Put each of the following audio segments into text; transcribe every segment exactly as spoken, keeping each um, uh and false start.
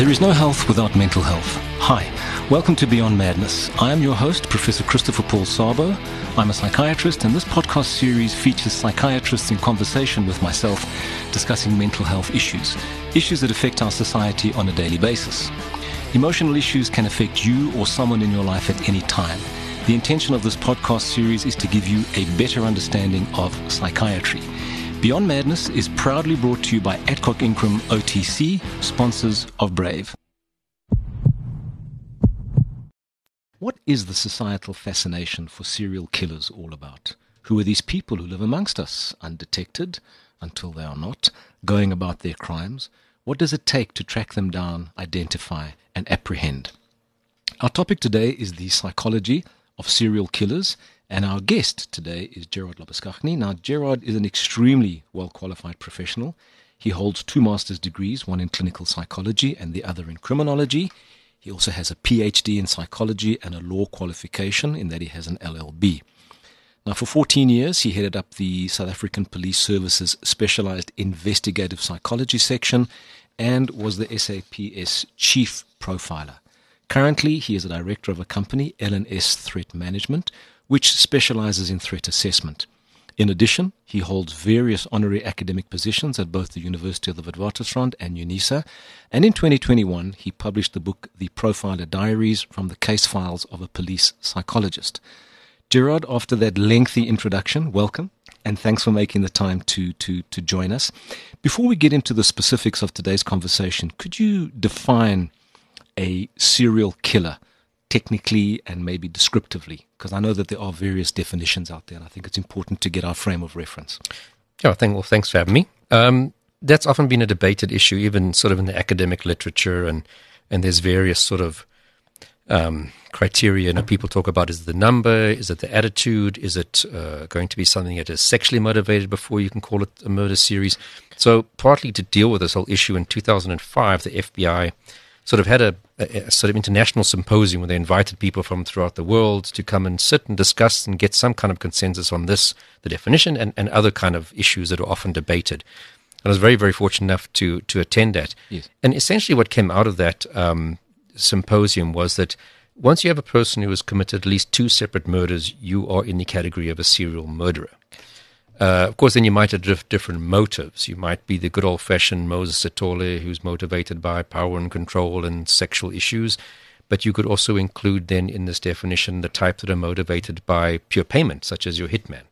There is no health without mental health. Hi, welcome to Beyond Madness. I am your host, Professor Christopher Paul Sabo. I'm a psychiatrist, and this podcast series features psychiatrists in conversation with myself discussing mental health issues, issues that affect our society on a daily basis. Emotional issues can affect you or someone in your life at any time. The intention of this podcast series is to give you a better understanding of psychiatry. Beyond Madness is proudly brought to you by Adcock Ingram O T C, sponsors of Brave. What is the societal fascination for serial killers all about? Who are these people who live amongst us, undetected, until they are not, going about their crimes? What does it take to track them down, identify, and apprehend? Our topic today is the psychology of serial killers, and our guest today is Gerard Labuschagne. Now, Gerard is an extremely well-qualified professional. He holds two master's degrees, one in clinical psychology and the other in criminology. He also has a P H D in psychology and a law qualification in that he has an L L B. Now, for fourteen years, he headed up the South African Police Service's Specialized Investigative Psychology section and was the S A P S Chief Profiler. Currently, he is a director of a company, L and S Threat Management, which specializes in threat assessment. In addition, he holds various honorary academic positions at both the University of the Witwatersrand and UNISA, and in twenty twenty-one, he published the book The Profiler Diaries from the Case Files of a Police Psychologist. Gerard, after that lengthy introduction, welcome, and thanks for making the time to, to, to join us. Before we get into the specifics of today's conversation, could you define a serial killer technically and maybe descriptively? Because I know that there are various definitions out there, and I think it's important to get our frame of reference. Yeah, thank, well, thanks for having me. Um, that's often been a debated issue, even sort of in the academic literature, and, and there's various sort of um, criteria. You know, people talk about, is it the number, is it the attitude, is it uh, going to be something that is sexually motivated before you can call it a murder series? So partly to deal with this whole issue, in two thousand five, the F B I sort of had a, a, a sort of international symposium where they invited people from throughout the world to come and sit and discuss and get some kind of consensus on this, the definition, and, and other kind of issues that are often debated. And I was very, very fortunate enough to to attend that. Yes. And essentially what came out of that um, symposium was that once you have a person who has committed at least two separate murders, you are in the category of a serial murderer. Uh, of course, then you might have different motives. You might be the good old-fashioned Moses Sithole, who's motivated by power and control and sexual issues. But you could also include then in this definition the type that are motivated by pure payment, such as your hitman.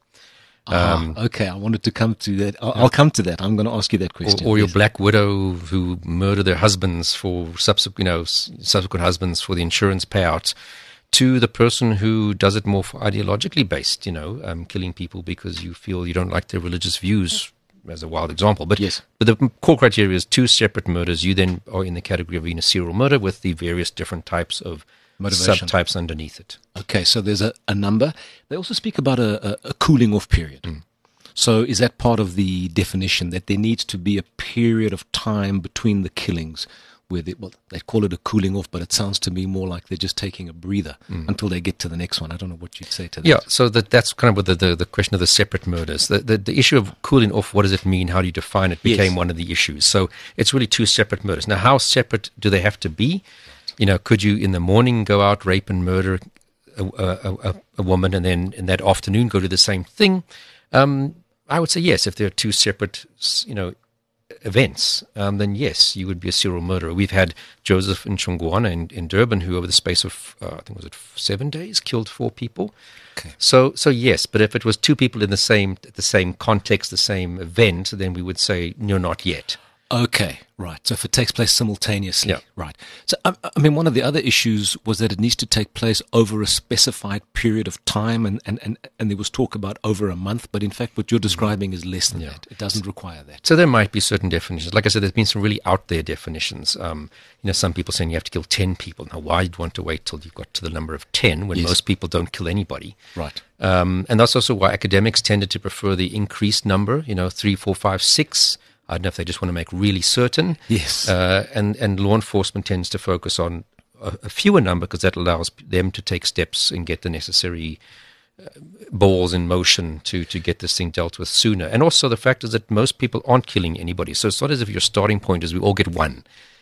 Um, ah, okay, I wanted to come to that. I'll, I'll come to that. I'm going to ask you that question. Or, or your black widow who murder their husbands for subsequent, you know, subsequent husbands for the insurance payouts, to the person who does it more for ideologically based, you know, um, killing people because you feel you don't like their religious views, as a wild example. But yes. But the core criteria is two separate murders. You then are in the category of being a serial murder with the various different types of motivation, subtypes underneath it. Okay, so there's a, a number. They also speak about a, a, a cooling off period. Mm. So is that part of the definition, that there needs to be a period of time between the killings where they, well, they call it a cooling off, but it sounds to me more like they're just taking a breather mm. until they get to the next one. I don't know what you'd say to that. Yeah, so that that's kind of what the, the, the question of the separate murders. The, the the issue of cooling off, what does it mean? How do you define it? Became yes. one of the issues. So it's really two separate murders. Now, how separate do they have to be? You know, could you in the morning go out, rape and murder a, a, a, a woman, and then in that afternoon go do the same thing? Um, I would say yes, if there are two separate, you know, events, um, then yes, you would be a serial murderer. We've had Joseph Nchungwana in, in Durban, who over the space of, uh, I think was it seven days, killed four people. Okay. So, so yes, but if it was two people in the same, the same context, the same event, then we would say, no, not yet. Okay, right. So if it takes place simultaneously, yeah. right. So, I, I mean, one of the other issues was that it needs to take place over a specified period of time, and, and, and, and there was talk about over a month, but in fact what you're describing is less than yeah. that. It doesn't require that. So there might be certain definitions. Like I said, there's been some really out there definitions. Um, you know, some people saying you have to kill ten people. Now, why do you want to wait till you've got to the number of ten when yes. most people don't kill anybody? Right. Um, and that's also why academics tended to prefer the increased number, you know, three, four, five, six. I don't know if they just want to make really certain. Yes. Uh, and, and law enforcement tends to focus on a, a fewer number because that allows them to take steps and get the necessary uh, balls in motion to, to get this thing dealt with sooner. And also the fact is that most people aren't killing anybody. So it's not as if your starting point is we all get one.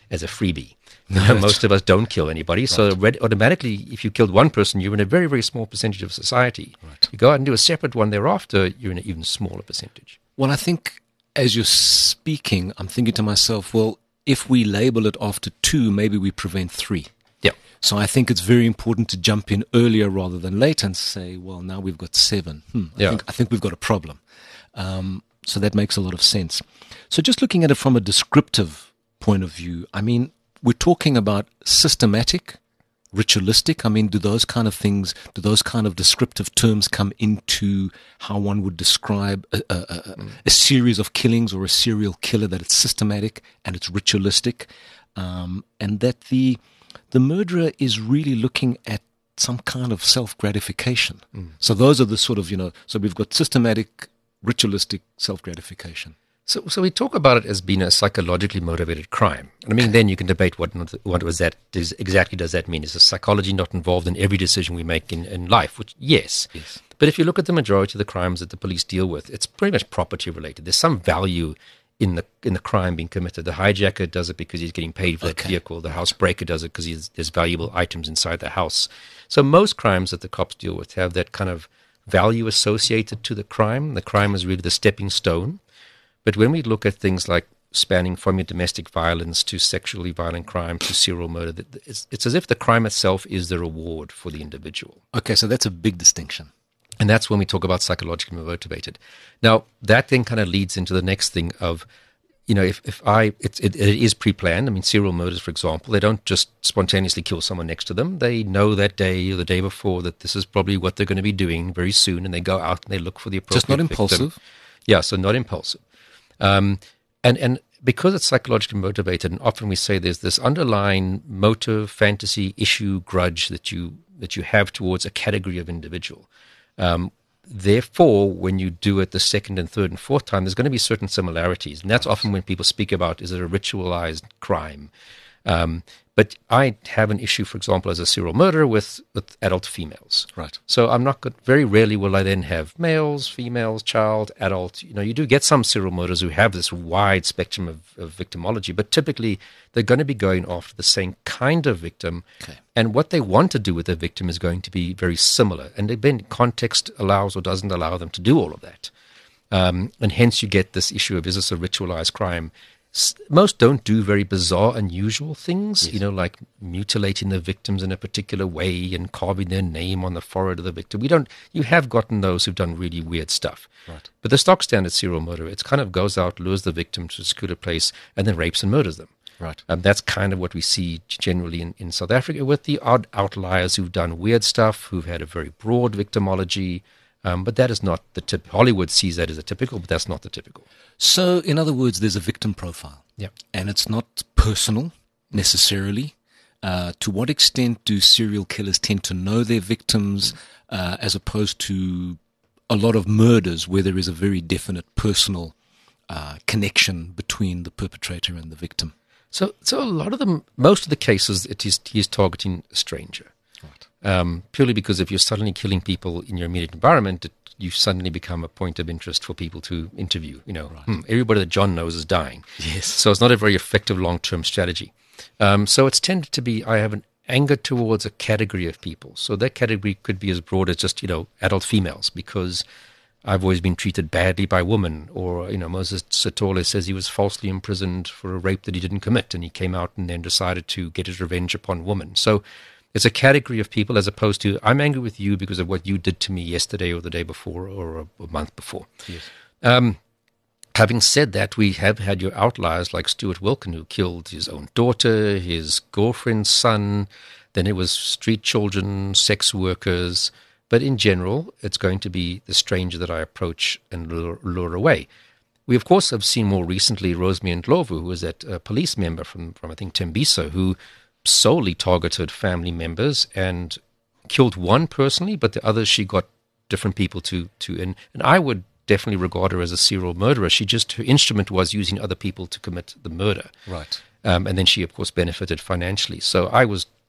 as a freebie. You know, most of us don't kill anybody, right. so red, automatically, if you killed one person, you're in a very, very small percentage of society. Right. You go out and do a separate one thereafter, you're in an even smaller percentage. Well, I think as you're speaking, I'm thinking to myself, well, if we label it after two, maybe we prevent three. Yeah. So I think it's very important to jump in earlier rather than later and say, well, now we've got seven. Hmm, I, yeah. think, I think we've got a problem. Um, so that makes a lot of sense. So just looking at it from a descriptive point of view, I mean, we're talking about systematic, ritualistic. I mean, do those kind of things, do those kind of descriptive terms come into how one would describe a, a, a, mm. a series of killings or a serial killer, that it's systematic and it's ritualistic, um, and that the the murderer is really looking at some kind of self-gratification. Mm. So those are the sort of, you know, so we've got systematic, ritualistic self-gratification. So, so we talk about it as being a psychologically motivated crime. And I mean, then you can debate what what was that does, exactly does that mean? Is the psychology not involved in every decision we make in, in life? Which yes. yes. But if you look at the majority of the crimes that the police deal with, it's pretty much property related. There's some value in the in the crime being committed. The hijacker does it because he's getting paid for that okay. vehicle. The housebreaker does it because there's valuable items inside the house. So most crimes that the cops deal with have that kind of value associated to the crime. The crime is really the stepping stone. But when we look at things like spanning from your domestic violence to sexually violent crime to serial murder, it's, it's as if the crime itself is the reward for the individual. Okay, so that's a big distinction. And that's when we talk about psychologically motivated. Now, that then kind of leads into the next thing of, you know, if, if I, it, it, it is pre-planned. I mean, serial murders, for example, they don't just spontaneously kill someone next to them. They know that day or the day before that this is probably what they're going to be doing very soon, and they go out and they look for the appropriate Just not victim. impulsive? Yeah, so not impulsive. Um, and, and because it's psychologically motivated, and often we say there's this underlying motive, fantasy, issue, grudge that you that you have towards a category of individual. Um, therefore, when you do it the second and third and fourth time, there's going to be certain similarities. And that's often when people speak about, is it a ritualized crime? Um, but I have an issue, for example, as a serial murderer with, with adult females. Right. So I'm not good, very rarely will I then have males, females, child, adult. You know, you do get some serial murderers who have this wide spectrum of, of victimology, but typically they're going to be going after the same kind of victim. Okay. And what they want to do with the victim is going to be very similar. And then context allows or doesn't allow them to do all of that. Um, and hence you get this issue of, is this a ritualized crime? Most don't do very bizarre, unusual things, yes. you know, like mutilating the victims in a particular way and carving their name on the forehead of the victim. We don't. You have gotten those who've done really weird stuff. Right. But the stock standard serial murderer, it kind of goes out, lures the victim to a secluded place, and then rapes and murders them. Right. Um, that's kind of what we see generally in, in South Africa, with the odd outliers who've done weird stuff, who've had a very broad victimology. Um, but that is not the tip. Hollywood sees that as a typical, but that's not the typical. So, in other words, there's a victim profile. Yeah. And it's not personal necessarily. Uh, to what extent do serial killers tend to know their victims uh, as opposed to a lot of murders where there is a very definite personal uh, connection between the perpetrator and the victim? So, so a lot of them, most of the cases, it is he's targeting a stranger. Right. Um, purely because if you're suddenly killing people in your immediate environment, it, you suddenly become a point of interest for people to interview. You know, right. hmm, everybody that John knows is dying. Yes. So it's not a very effective long-term strategy. Um, so it's tended to be, I have an anger towards a category of people. So that category could be as broad as just, you know, adult females, because I've always been treated badly by women. Or, you know, Moses Sotole says he was falsely imprisoned for a rape that he didn't commit, and he came out and then decided to get his revenge upon women. So it's a category of people, as opposed to, I'm angry with you because of what you did to me yesterday or the day before or a, a month before. Yes. Um, having said that, we have had your outliers like Stuart Wilkin, who killed his own daughter, his girlfriend's son. Then it was street children, sex workers. But in general, it's going to be the stranger that I approach and lure, lure away. We, of course, have seen more recently Rosemary Ndlovu, who was that uh, police member from, from, I think, Tembisa, who solely targeted family members and killed one personally, but the others she got different people to to and, and I would definitely regard her as a serial murderer. She just, her instrument was using other people to commit the murder. Right. Um, and then she, of course, benefited financially. So I was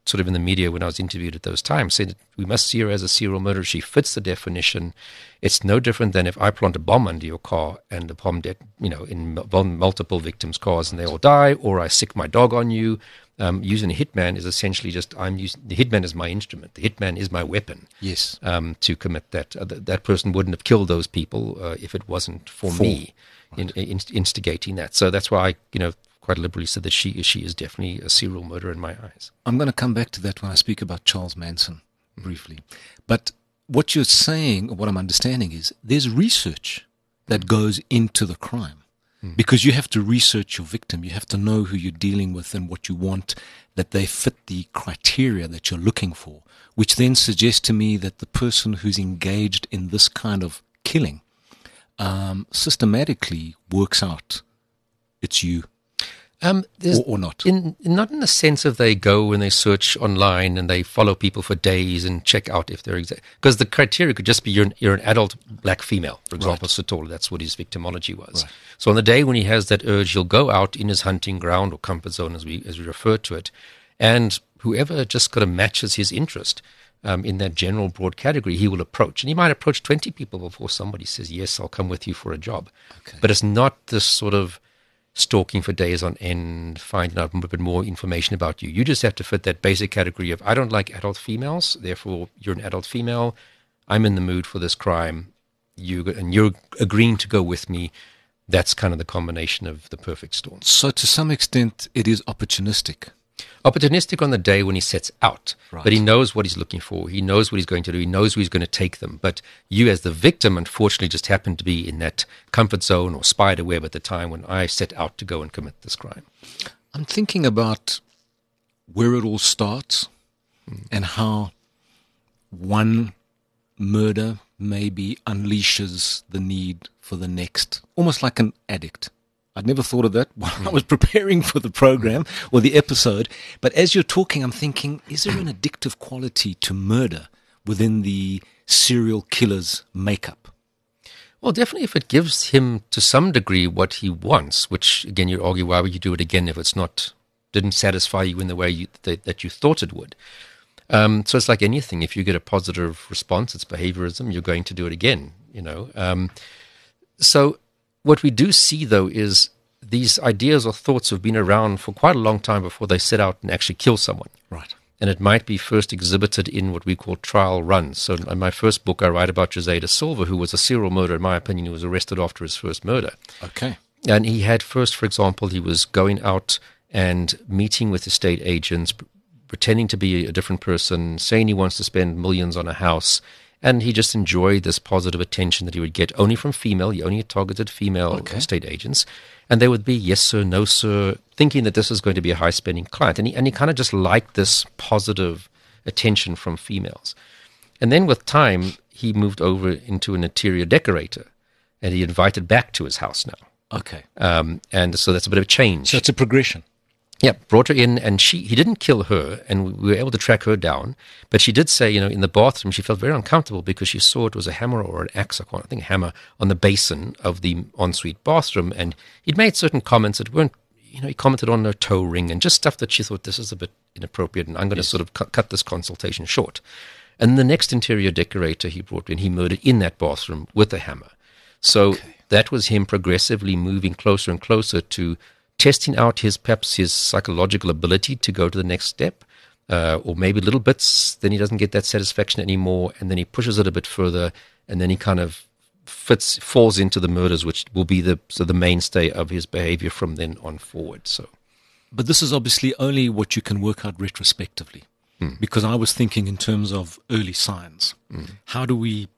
sort of in the media when I was interviewed at those times said we must see her as a serial murderer. She fits the definition. It's no different than if I plant a bomb under your car and the bomb, de- you know, in multiple victims' cars and they all die, or I sick my dog on you. Um, using a hitman is essentially just I'm using the hitman is my instrument. The hitman is my weapon. Yes. Um, to commit that. Uh, th- that person wouldn't have killed those people uh, if it wasn't for, for. me right. in, in, instigating that. So that's why I, you know, quite liberally said that she she is definitely a serial murderer in my eyes. I'm going to come back to that when I speak about Charles Manson briefly. But what you're saying, or what I'm understanding, is there's research that goes into the crime. Mm. Because you have to research your victim. You have to know who you're dealing with and what you want, that they fit the criteria that you're looking for, which then suggests to me that the person who's engaged in this kind of killing um, systematically works out it's you. Um, or, or not? In, not in the sense of they go and they search online and they follow people for days and check out if they're exact. Because the criteria could just be you're an, you're an adult black female, for example, right. Satola. That's what his victimology was. Right. So on the day when he has that urge, he'll go out in his hunting ground or comfort zone, as we as we refer to it, and whoever just kind of matches his interest um, in that general broad category, he will approach. And he might approach twenty people before somebody says, yes, I'll come with you for a job. Okay. But it's not this sort of stalking for days on end, finding out a bit more information about you. You just have to fit that basic category of, I don't like adult females, therefore you're an adult female, I'm in the mood for this crime, you and you're agreeing to go with me. That's kind of the combination of the perfect storm. So to some extent, it is opportunistic. Opportunistic on the day when he sets out, right. But he knows what he's looking for. He knows what he's going to do. He knows where he's going to take them. But you as the victim, unfortunately, just happen to be in that comfort zone or spider web at the time when I set out to go and commit this crime. I'm thinking about where it all starts mm. and how one murder maybe unleashes the need for the next, almost like an addict. I'd never thought of that while I was preparing for the program or the episode. But as you're talking, I'm thinking, is there an addictive quality to murder within the serial killer's makeup? Well, definitely if it gives him to some degree what he wants, which, again, you argue, why would you do it again if it's not, didn't satisfy you in the way you, that, that you thought it would? Um, so it's like anything. If you get a positive response, it's behaviorism, you're going to do it again, you know. Um, so... What we do see, though, is these ideas or thoughts have been around for quite a long time before they set out and actually kill someone. Right. And it might be first exhibited in what we call trial runs. So in my first book, I write about José da Silva, who was a serial murderer, in my opinion, who was arrested after his first murder. Okay. And he had first, for example, he was going out and meeting with estate agents, pretending to be a different person, saying he wants to spend millions on a house. And he just enjoyed this positive attention that he would get only from female. He only targeted female okay. estate agents. And they would be, yes, sir, no, sir, thinking that this is going to be a high-spending client. And he, and he kind of just liked this positive attention from females. And then with time, he moved over into an interior decorator. And he invited back to his house now. Okay. Um, and so that's a bit of a change. So it's a progression. Yeah, brought her in, and she he didn't kill her, and we were able to track her down. But she did say, you know, in the bathroom, she felt very uncomfortable because she saw it was a hammer or an axe, I can't think, hammer on the basin of the ensuite bathroom. And he'd made certain comments that weren't, you know, he commented on her toe ring and just stuff that she thought, this is a bit inappropriate, and I'm going to yes. sort of cu- cut this consultation short. And the next interior decorator he brought in, he murdered in that bathroom with a hammer. So okay. that was him progressively moving closer and closer to testing out his perhaps his psychological ability to go to the next step, uh, or maybe little bits, then he doesn't get that satisfaction anymore, and then he pushes it a bit further, and then he kind of fits falls into the murders, which will be the so the mainstay of his behavior from then on forward. So, but this is obviously only what you can work out retrospectively, mm. because I was thinking in terms of early signs. Mm. How do we,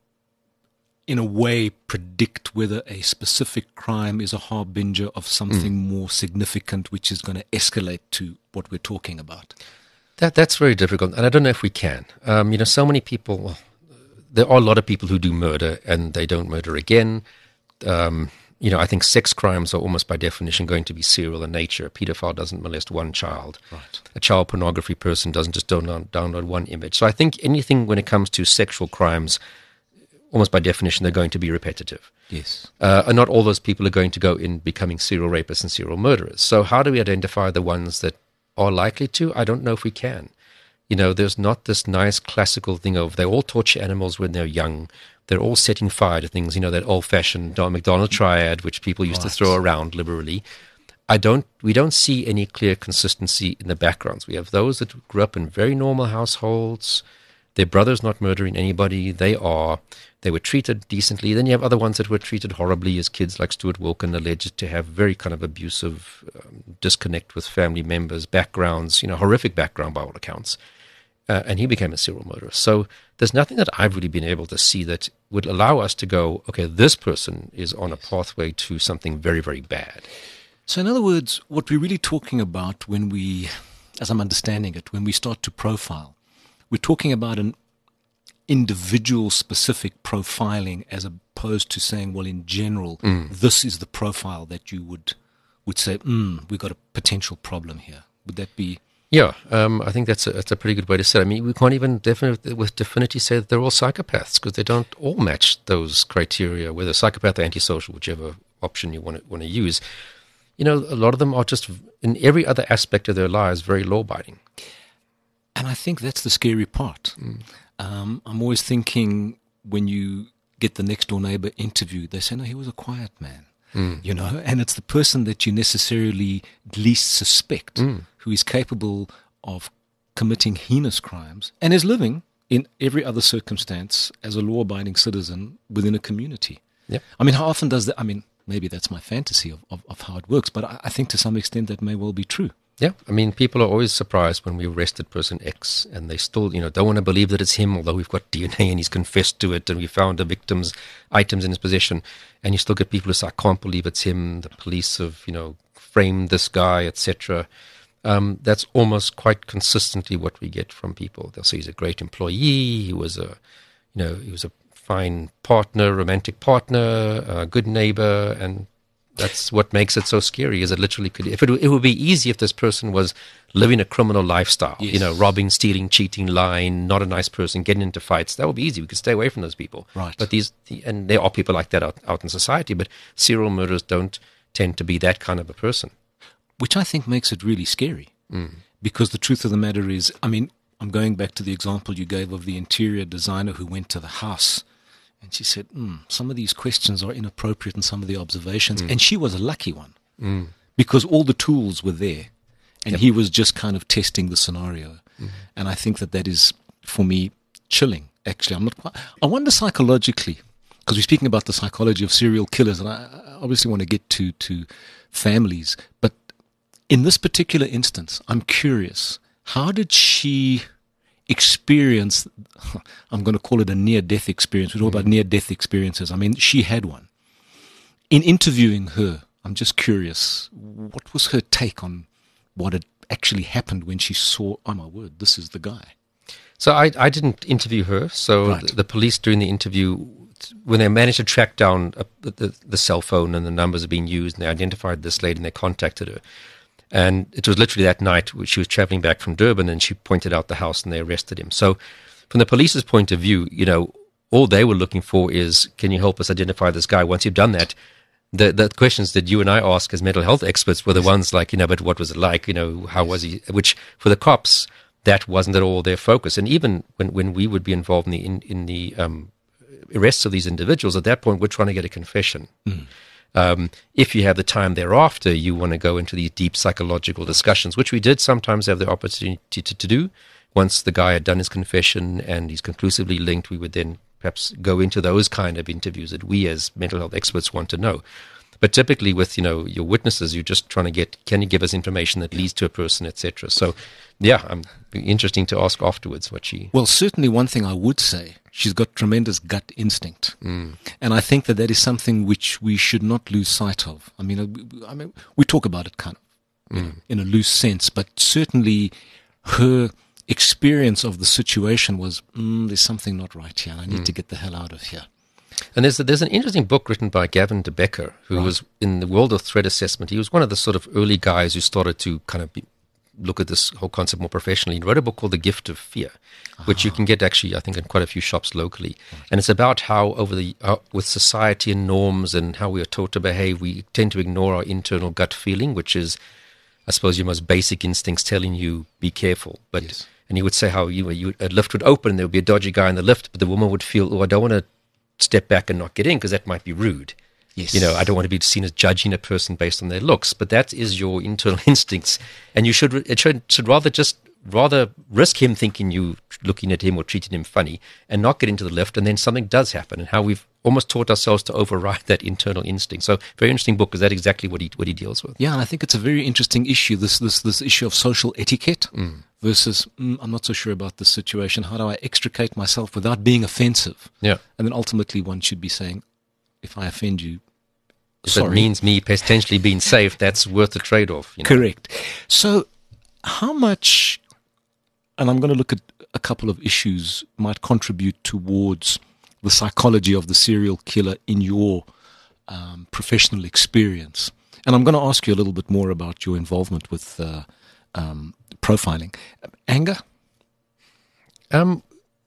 in a way, predict whether a specific crime is a harbinger of something mm. more significant, which is going to escalate to what we're talking about? That that's very difficult, and I don't know if we can. Um, you know, so many people. Well, there are a lot of people who do murder and they don't murder again. Um, you know, I think sex crimes are almost by definition going to be serial in nature. A pedophile doesn't molest one child. Right. A child pornography person doesn't just download, download one image. So I think anything when it comes to sexual crimes, almost by definition, they're going to be repetitive. Yes. Uh, and not all those people are going to go in becoming serial rapists and serial murderers. So how do we identify the ones that are likely to? I don't know if we can. You know, there's not this nice classical thing of they all torture animals when they're young. They're all setting fire to things, you know, that old-fashioned Don McDonald triad, which people used Right. to throw around liberally. I don't. We don't see any clear consistency in the backgrounds. We have those that grew up in very normal households. Their brother's not murdering anybody. They are. They were treated decently. Then you have other ones that were treated horribly as kids, like Stuart Wilkin, alleged to have very kind of abusive um, disconnect with family members, backgrounds, you know, horrific background by all accounts. Uh, and he became a serial murderer. So there's nothing that I've really been able to see that would allow us to go, okay, this person is on a pathway to something very, very bad. So in other words, what we're really talking about when we, as I'm understanding it, when we start to profile, we're talking about an individual specific profiling as opposed to saying, well, in general, mm. this is the profile that you would would say, mm, we've got a potential problem here. Would that be... Yeah, um, I think that's a, that's a pretty good way to say it. I mean, we can't even definitely, with definity say that they're all psychopaths because they don't all match those criteria, whether psychopath or antisocial, whichever option you want to, want to use. You know, a lot of them are just, in every other aspect of their lives, very law-abiding. And I think that's the scary part. Mm. Um, I'm always thinking when you get the next-door neighbor interviewed, they say, no, he was a quiet man. Mm. You know, and it's the person that you necessarily least suspect mm. who is capable of committing heinous crimes and is living in every other circumstance as a law-abiding citizen within a community. Yep. I mean, how often does that, I mean, maybe that's my fantasy of, of, of how it works, but I, I think to some extent that may well be true. Yeah, I mean, people are always surprised when we arrested person X and they still, you know, don't want to believe that it's him, although we've got D N A and he's confessed to it and we found the victim's items in his possession. And you still get people who say, I can't believe it's him. The police have, you know, framed this guy, et cetera. Um, that's almost quite consistently what we get from people. They'll say he's a great employee. He was a, you know, he was a fine partner, romantic partner, a good neighbor, and that's what makes it so scary. Is it literally could if it it would be easy if this person was living a criminal lifestyle, yes. you know, robbing, stealing, cheating, lying, not a nice person, getting into fights. That would be easy. We could stay away from those people. Right. But these and there are people like that out, out in society. But serial murderers don't tend to be that kind of a person, which I think makes it really scary. Mm. Because the truth of the matter is, I mean, I'm going back to the example you gave of the interior designer who went to the house. And she said, mm, some of these questions are inappropriate in some of the observations. Mm. And she was a lucky one mm. because all the tools were there. And yep. he was just kind of testing the scenario. Mm. And I think that that is, for me, chilling, actually. I'm not quite, I wonder psychologically, because we're speaking about the psychology of serial killers, and I, I obviously want to get to, to families. But in this particular instance, I'm curious, how did she experience, I'm going to call it a near-death experience. We talk mm. about near-death experiences. I mean, she had one. In interviewing her, I'm just curious, what was her take on what had actually happened when she saw, oh my word, this is the guy? So I, I didn't interview her. So right. the, the police during the interview, when they managed to track down a, the, the cell phone and the numbers being used, and they identified this lady and they contacted her. And it was literally that night she was traveling back from Durban and she pointed out the house and they arrested him. So from the police's point of view, you know, all they were looking for is, can you help us identify this guy? Once you've done that, the the questions that you and I ask as mental health experts were the ones like, you know, but what was it like? You know, how was he? Which for the cops, that wasn't at all their focus. And even when, when we would be involved in the, in, in the um, arrests of these individuals, at that point, we're trying to get a confession. Mm. Um, if you have the time thereafter, you want to go into these deep psychological discussions, which we did sometimes have the opportunity to, to do. Once the guy had done his confession and he's conclusively linked, we would then perhaps go into those kind of interviews that we as mental health experts want to know. But typically with, you know, your witnesses, you're just trying to get, can you give us information that leads to a person, et cetera. So, yeah, um, interesting to ask afterwards what she... Well, certainly one thing I would say, she's got tremendous gut instinct. Mm. And I think that that is something which we should not lose sight of. I mean, I mean we talk about it kind of you mm. know, in a loose sense, but certainly her experience of the situation was, mm, there's something not right here. I need mm. to get the hell out of here. And there's there's an interesting book written by Gavin de Becker, who right. was in the world of threat assessment. He was one of the sort of early guys who started to kind of be, look at this whole concept more professionally. He wrote a book called The Gift of Fear, uh-huh. which you can get actually, I think, in quite a few shops locally. Right. And it's about how over the uh, with society and norms and how we are taught to behave, we tend to ignore our internal gut feeling, which is, I suppose, your most basic instincts telling you be careful. But yes. And he would say how you, you a lift would open and there would be a dodgy guy in the lift, but the woman would feel, oh, I don't want to step back and not get in because that might be rude. Yes. You know, I don't want to be seen as judging a person based on their looks, but that is your internal instincts, and you should it should should rather just rather risk him thinking you looking at him or treating him funny and not get into the lift, and then something does happen, and how we've almost taught ourselves to override that internal instinct. So, very interesting book, because that's exactly what he what he deals with. Yeah, and I think it's a very interesting issue. This this this issue of social etiquette mm. versus mm, I'm not so sure about this situation. How do I extricate myself without being offensive? Yeah, and then ultimately one should be saying, if I offend you, if sorry. it means me potentially being safe, that's worth the trade-off. You know? Correct. So, how much, and I'm going to look at a couple of issues, might contribute towards the psychology of the serial killer in your um, professional experience. And I'm going to ask you a little bit more about your involvement with uh, um, profiling. Anger? Um,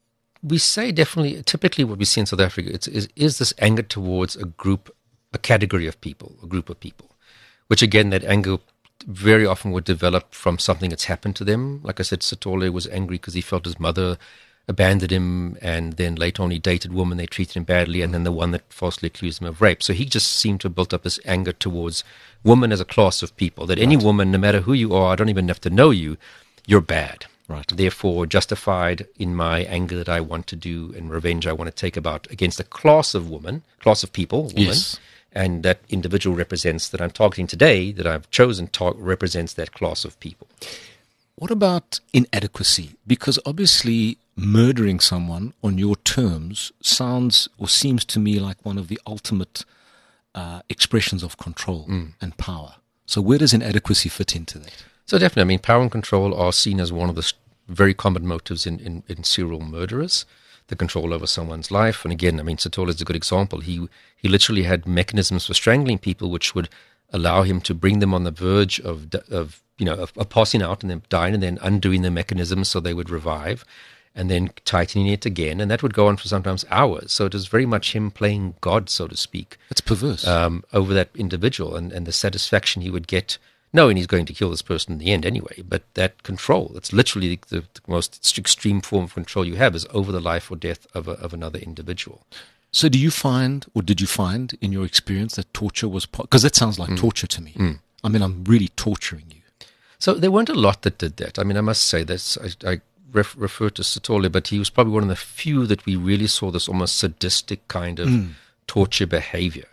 we say definitely, typically what we see in South Africa it's, is, is this anger towards a group, a category of people, a group of people, which again, that anger very often would develop from something that's happened to them. Like I said, Sithole was angry because he felt his mother abandoned him, and then later on he dated women, they treated him badly, and then the one that falsely accused him of rape. So he just seemed to have built up this anger towards women as a class of people, that any right. woman, no matter who you are, I don't even have to know you, you're bad. Right. Therefore, justified in my anger that I want to do and revenge I want to take about against a class of women, class of people, women. Yes. And that individual represents, that I'm targeting today, that I've chosen, tar- represents that class of people. What about inadequacy? Because obviously murdering someone on your terms sounds or seems to me like one of the ultimate uh, expressions of control mm. and power. So where does inadequacy fit into that? So definitely, I mean, power and control are seen as one of the very common motives in, in, in serial murderers. The control over someone's life. And again, I mean, Sithole is a good example. He he literally had mechanisms for strangling people which would allow him to bring them on the verge of, of you know, of, of passing out and then dying, and then undoing the mechanisms so they would revive, and then tightening it again. And that would go on for sometimes hours. So it was very much him playing God, so to speak. It's perverse. Um, over that individual, and, and the satisfaction he would get knowing he's going to kill this person in the end anyway. But that control, it's literally the, the most extreme form of control you have, is over the life or death of, a, of another individual. So do you find, or did you find in your experience, that torture was part, because that sounds like mm. torture to me. Mm. I mean, I'm really torturing you. So there weren't a lot that did that. I mean, I must say that I, I ref, refer to Sithole, but he was probably one of the few that we really saw this almost sadistic kind of mm. torture behavior.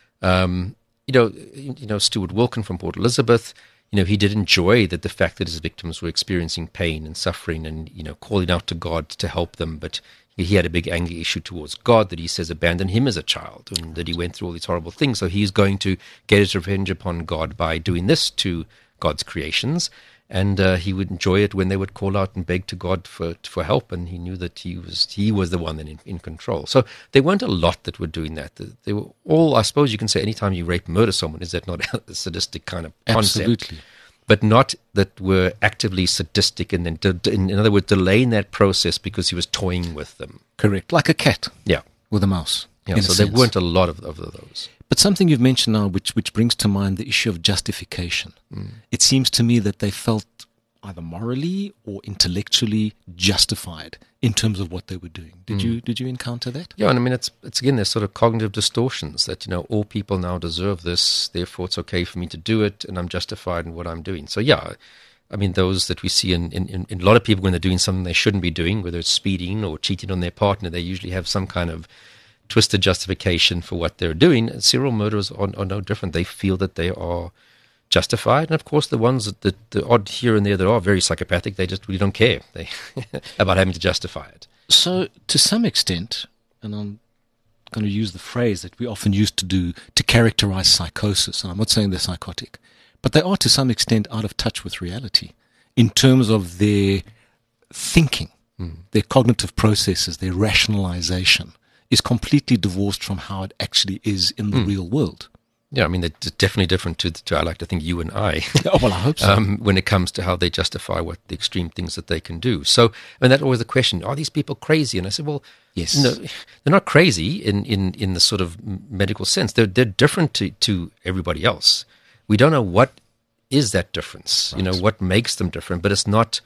Um, You know, you know, Stuart Wilkin from Port Elizabeth, you know, he did enjoy that the fact that his victims were experiencing pain and suffering and, you know, calling out to God to help them. But he had a big anger issue towards God that he says abandoned him as a child, and that he went through all these horrible things. So he's going to get his revenge upon God by doing this to God's creations. And uh, he would enjoy it when they would call out and beg to God for for help, and he knew that he was he was the one that in, in control. So there weren't a lot that were doing that. They were all, I suppose you can say, anytime you rape, murder someone, is that not a sadistic kind of concept? Absolutely. But not that were actively sadistic, and then, de- in other words, delaying that process because he was toying with them. Correct, like a cat. Yeah, with a mouse. Yeah, so there weren't a lot of, of those. But something you've mentioned now, which which brings to mind the issue of justification. Mm. It seems to me that they felt either morally or intellectually justified in terms of what they were doing. Did mm. you did you encounter that? Yeah, and I mean, it's it's again, there's sort of cognitive distortions that, you know, all people now deserve this, therefore it's okay for me to do it, and I'm justified in what I'm doing. So yeah, I mean, those that we see in, in, in a lot of people when they're doing something they shouldn't be doing, whether it's speeding or cheating on their partner, they usually have some kind of twisted justification for what they're doing. And serial murderers are, are no different. They feel that they are justified, and of course the ones that, that the odd here and there that are very psychopathic, they just really don't care they about having to justify it. So to some extent, and I'm going to use the phrase that we often used to do to characterize psychosis, and I'm not saying they're psychotic, but they are to some extent out of touch with reality in terms of their thinking, mm. their cognitive processes, their rationalization is completely divorced from how it actually is in the mm. real world. Yeah, I mean, they're definitely different to, to I like to think, you and I. Oh, well, I hope so. um, when it comes to how they justify what the extreme things that they can do. So, and that's always the question, are these people crazy? And I said, well, yes. No, they're not crazy in, in, in the sort of medical sense. They're, they're different to, to everybody else. We don't know what is that difference, right. you know, what makes them different, but it's not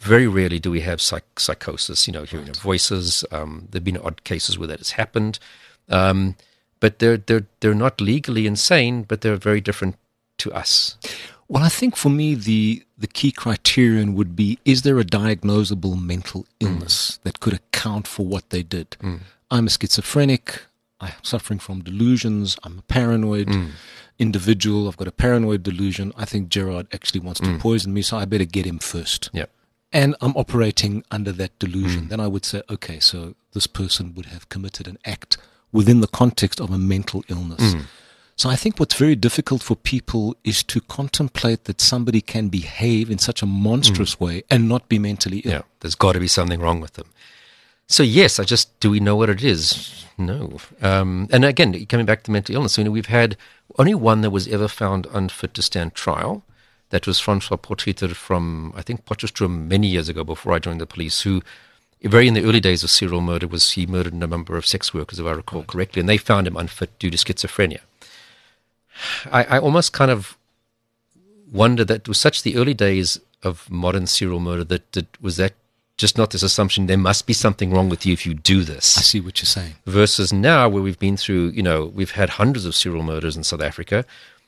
Very rarely do we have psych- psychosis, you know, hearing right. of voices. Um, there have been odd cases where that has happened. Um, but they're, they're, they're not legally insane, but they're very different to us. Well, I think for me, the, the key criterion would be, is there a diagnosable mental illness mm. that could account for what they did? Mm. I'm a schizophrenic. I'm suffering from delusions. I'm a paranoid mm. individual. I've got a paranoid delusion. I think Gerard actually wants to mm. poison me, so I better get him first. Yep. And I'm operating under that delusion. Mm. Then I would say, okay, so this person would have committed an act within the context of a mental illness. Mm. So I think what's very difficult for people is to contemplate that somebody can behave in such a monstrous mm. way and not be mentally ill. Yeah, there's got to be something wrong with them. So yes, I just, do we know what it is? No. Um, and again, coming back to mental illness, you know, we've had only one that was ever found unfit to stand trial. That was Francois Potgieter from, I think, Potchefstroom many years ago before I joined the police, who very in the early days of serial murder was, he murdered a number of sex workers, if I recall correctly, and they found him unfit due to schizophrenia. I, I almost kind of wonder that it was such the early days of modern serial murder that, that was that just not this assumption there must be something wrong with you if you do this. I see what you're saying. Versus now where we've been through, you know, we've had hundreds of serial murders in South Africa,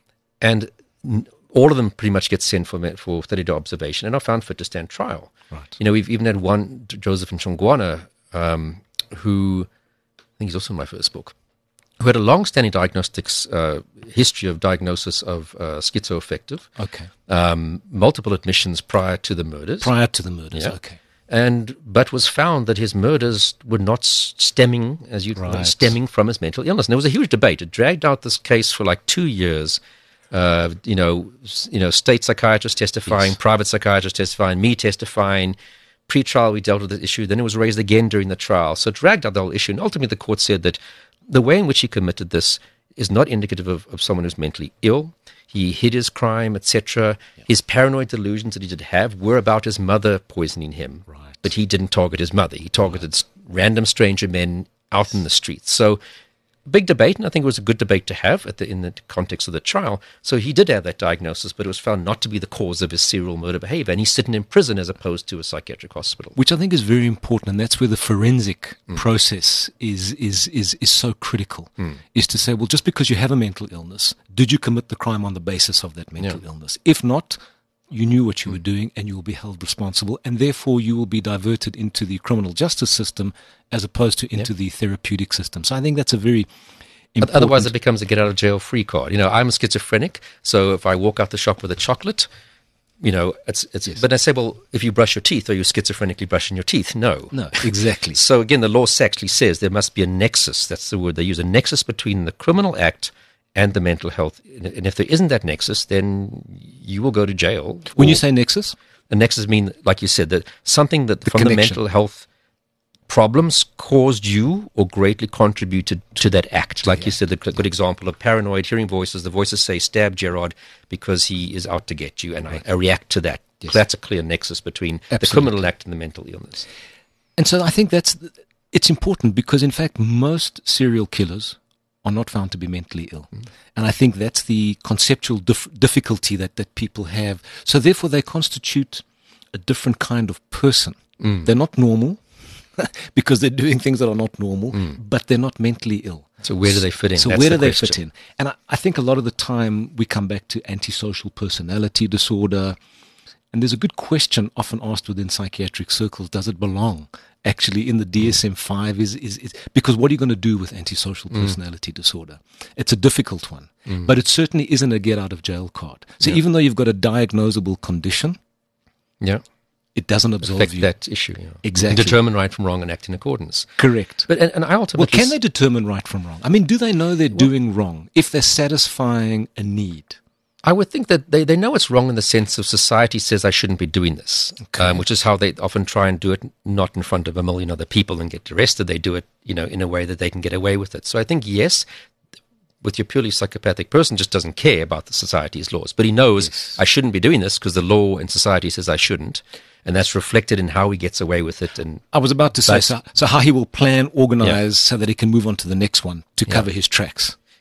and all of them pretty much get sent for for thirty-day observation and are found fit to stand trial. Right. You know, we've even had one, Joseph Nchongwana, um, who I think he's also in my first book, who had a long-standing diagnostics uh, history of diagnosis of uh, schizoaffective. Okay. Um, multiple admissions prior to the murders. Prior to the murders. Yeah. Okay. And but was found that his murders were not stemming, as you right. stemming from his mental illness. And there was a huge debate. It dragged out this case for like two years. Uh, you know, you know, state psychiatrists testifying, yes. private psychiatrists testifying, me testifying. Pre-trial, we dealt with the issue. Then it was raised again during the trial. So it dragged out the whole issue. And ultimately, the court said that the way in which he committed this is not indicative of, of someone who's mentally ill. He hid his crime, et cetera. Yeah. His paranoid delusions that he did have were about his mother poisoning him. Right. But he didn't target his mother. He targeted right. random stranger men out in the streets. So big debate, and I think it was a good debate to have at the, in the context of the trial. So he did have that diagnosis, but it was found not to be the cause of his serial murder behavior. And he's sitting in prison as opposed to a psychiatric hospital. Which I think is very important, and that's where the forensic mm. process is, is, is, is so critical, mm. is to say, well, just because you have a mental illness, did you commit the crime on the basis of that mental yeah. illness? If not, you knew what you were doing and you will be held responsible, and therefore you will be diverted into the criminal justice system as opposed to into yep. the therapeutic system. So I think that's a very important... Otherwise it becomes a get-out-of-jail-free card. You know, I'm schizophrenic, so if I walk out the shop with a chocolate, you know, it's... it's. Yes. But I say, well, if you brush your teeth, are you schizophrenically brushing your teeth? No. No, exactly. So again, the law actually says there must be a nexus. That's the word they use, a nexus between the criminal act and the mental health. And if there isn't that nexus, then you will go to jail. When you say nexus? A nexus mean, like you said, that something that the from connection. the mental health problems caused you or greatly contributed to that act. Like yeah. you said, the good example of paranoid, hearing voices. The voices say, stab Gerard because he is out to get you, and right. I, I react to that. Yes. That's a clear nexus between Absolutely. the criminal act and the mental illness. And so I think that's it's important because, in fact, most serial killers are not found to be mentally ill. Mm. And I think that's the conceptual dif- difficulty that, that people have. So therefore they constitute a different kind of person. Mm. They're not normal because they're doing things that are not normal, mm. but they're not mentally ill. So where do they fit in? So that's where do the they question. fit in? And I, I think a lot of the time we come back to antisocial personality disorder. And there's a good question often asked within psychiatric circles, does it belong actually in the D S M five? Is, is, is because what are you going to do with antisocial personality mm. disorder? It's a difficult one, mm. but it certainly isn't a get out of jail card. So yeah. even though you've got a diagnosable condition, yeah, it doesn't absolve affect you. that issue. Yeah. Exactly. And determine right from wrong and act in accordance. Correct. But and, and I ultimately well, can they determine right from wrong? I mean, do they know they're well, doing wrong if they're satisfying a need? I would think that they, they know it's wrong in the sense of society says I shouldn't be doing this, okay. um, which is how they often try and do it, not in front of a million other people and get arrested. They do it, you know, in a way that they can get away with it. So I think, yes, with your purely psychopathic person just doesn't care about the society's laws, but he knows yes. I shouldn't be doing this because the law and society says I shouldn't. And that's reflected in how he gets away with it. And I was about to say, so, so how he will plan, organize, yeah. so that he can move on to the next one to yeah. cover his tracks.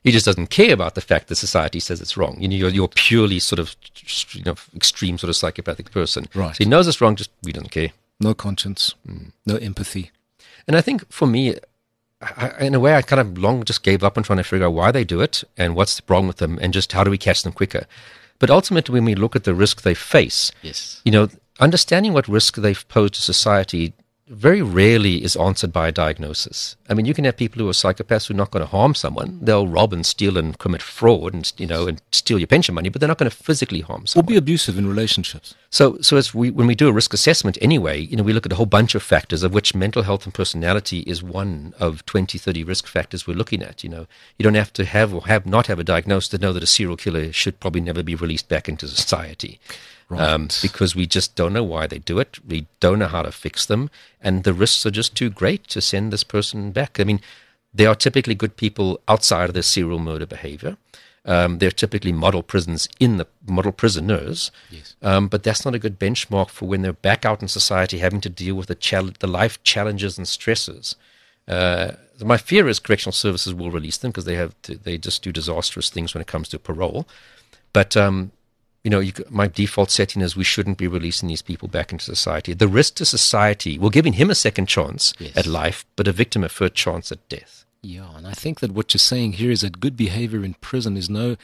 He just doesn't care about the fact that society says it's wrong. You know, you're, you're purely sort of, you know, extreme sort of psychopathic person. Right. So he knows it's wrong, just we don't care. No conscience, mm. no empathy. And I think for me, I, in a way, I kind of long just gave up on trying to figure out why they do it and what's wrong with them and just how do we catch them quicker. But ultimately, when we look at the risk they face, yes. you know, understanding what risk they've posed to society very rarely is answered by a diagnosis. I mean, you can have people who are psychopaths who are not going to harm someone. They'll rob and steal and commit fraud and, you know, and steal your pension money, but they're not going to physically harm someone. Or be abusive in relationships. So, so as we, when we do a risk assessment anyway, you know, we look at a whole bunch of factors, of which mental health and personality is one of twenty, thirty risk factors we're looking at. You know, you don't have to have or have not have a diagnosis to know that a serial killer should probably never be released back into society. Right. Um, because we just don't know why they do it. We don't know how to fix them. And the risks are just too great to send this person back. I mean, there are typically good people outside of the serial murder behavior. Um, they're typically model prisons in the model prisoners. Yes. Um, but that's not a good benchmark for when they're back out in society having to deal with the, chal- the life challenges and stresses. Uh, my fear is correctional services will release them because they have to, they just do disastrous things when it comes to parole. But um, you know, you, my default setting is we shouldn't be releasing these people back into society. The risk to society, we're giving him a second chance yes. at life, but a victim a third chance at death. Yeah, and I think that what you're saying here is that good behavior in prison is no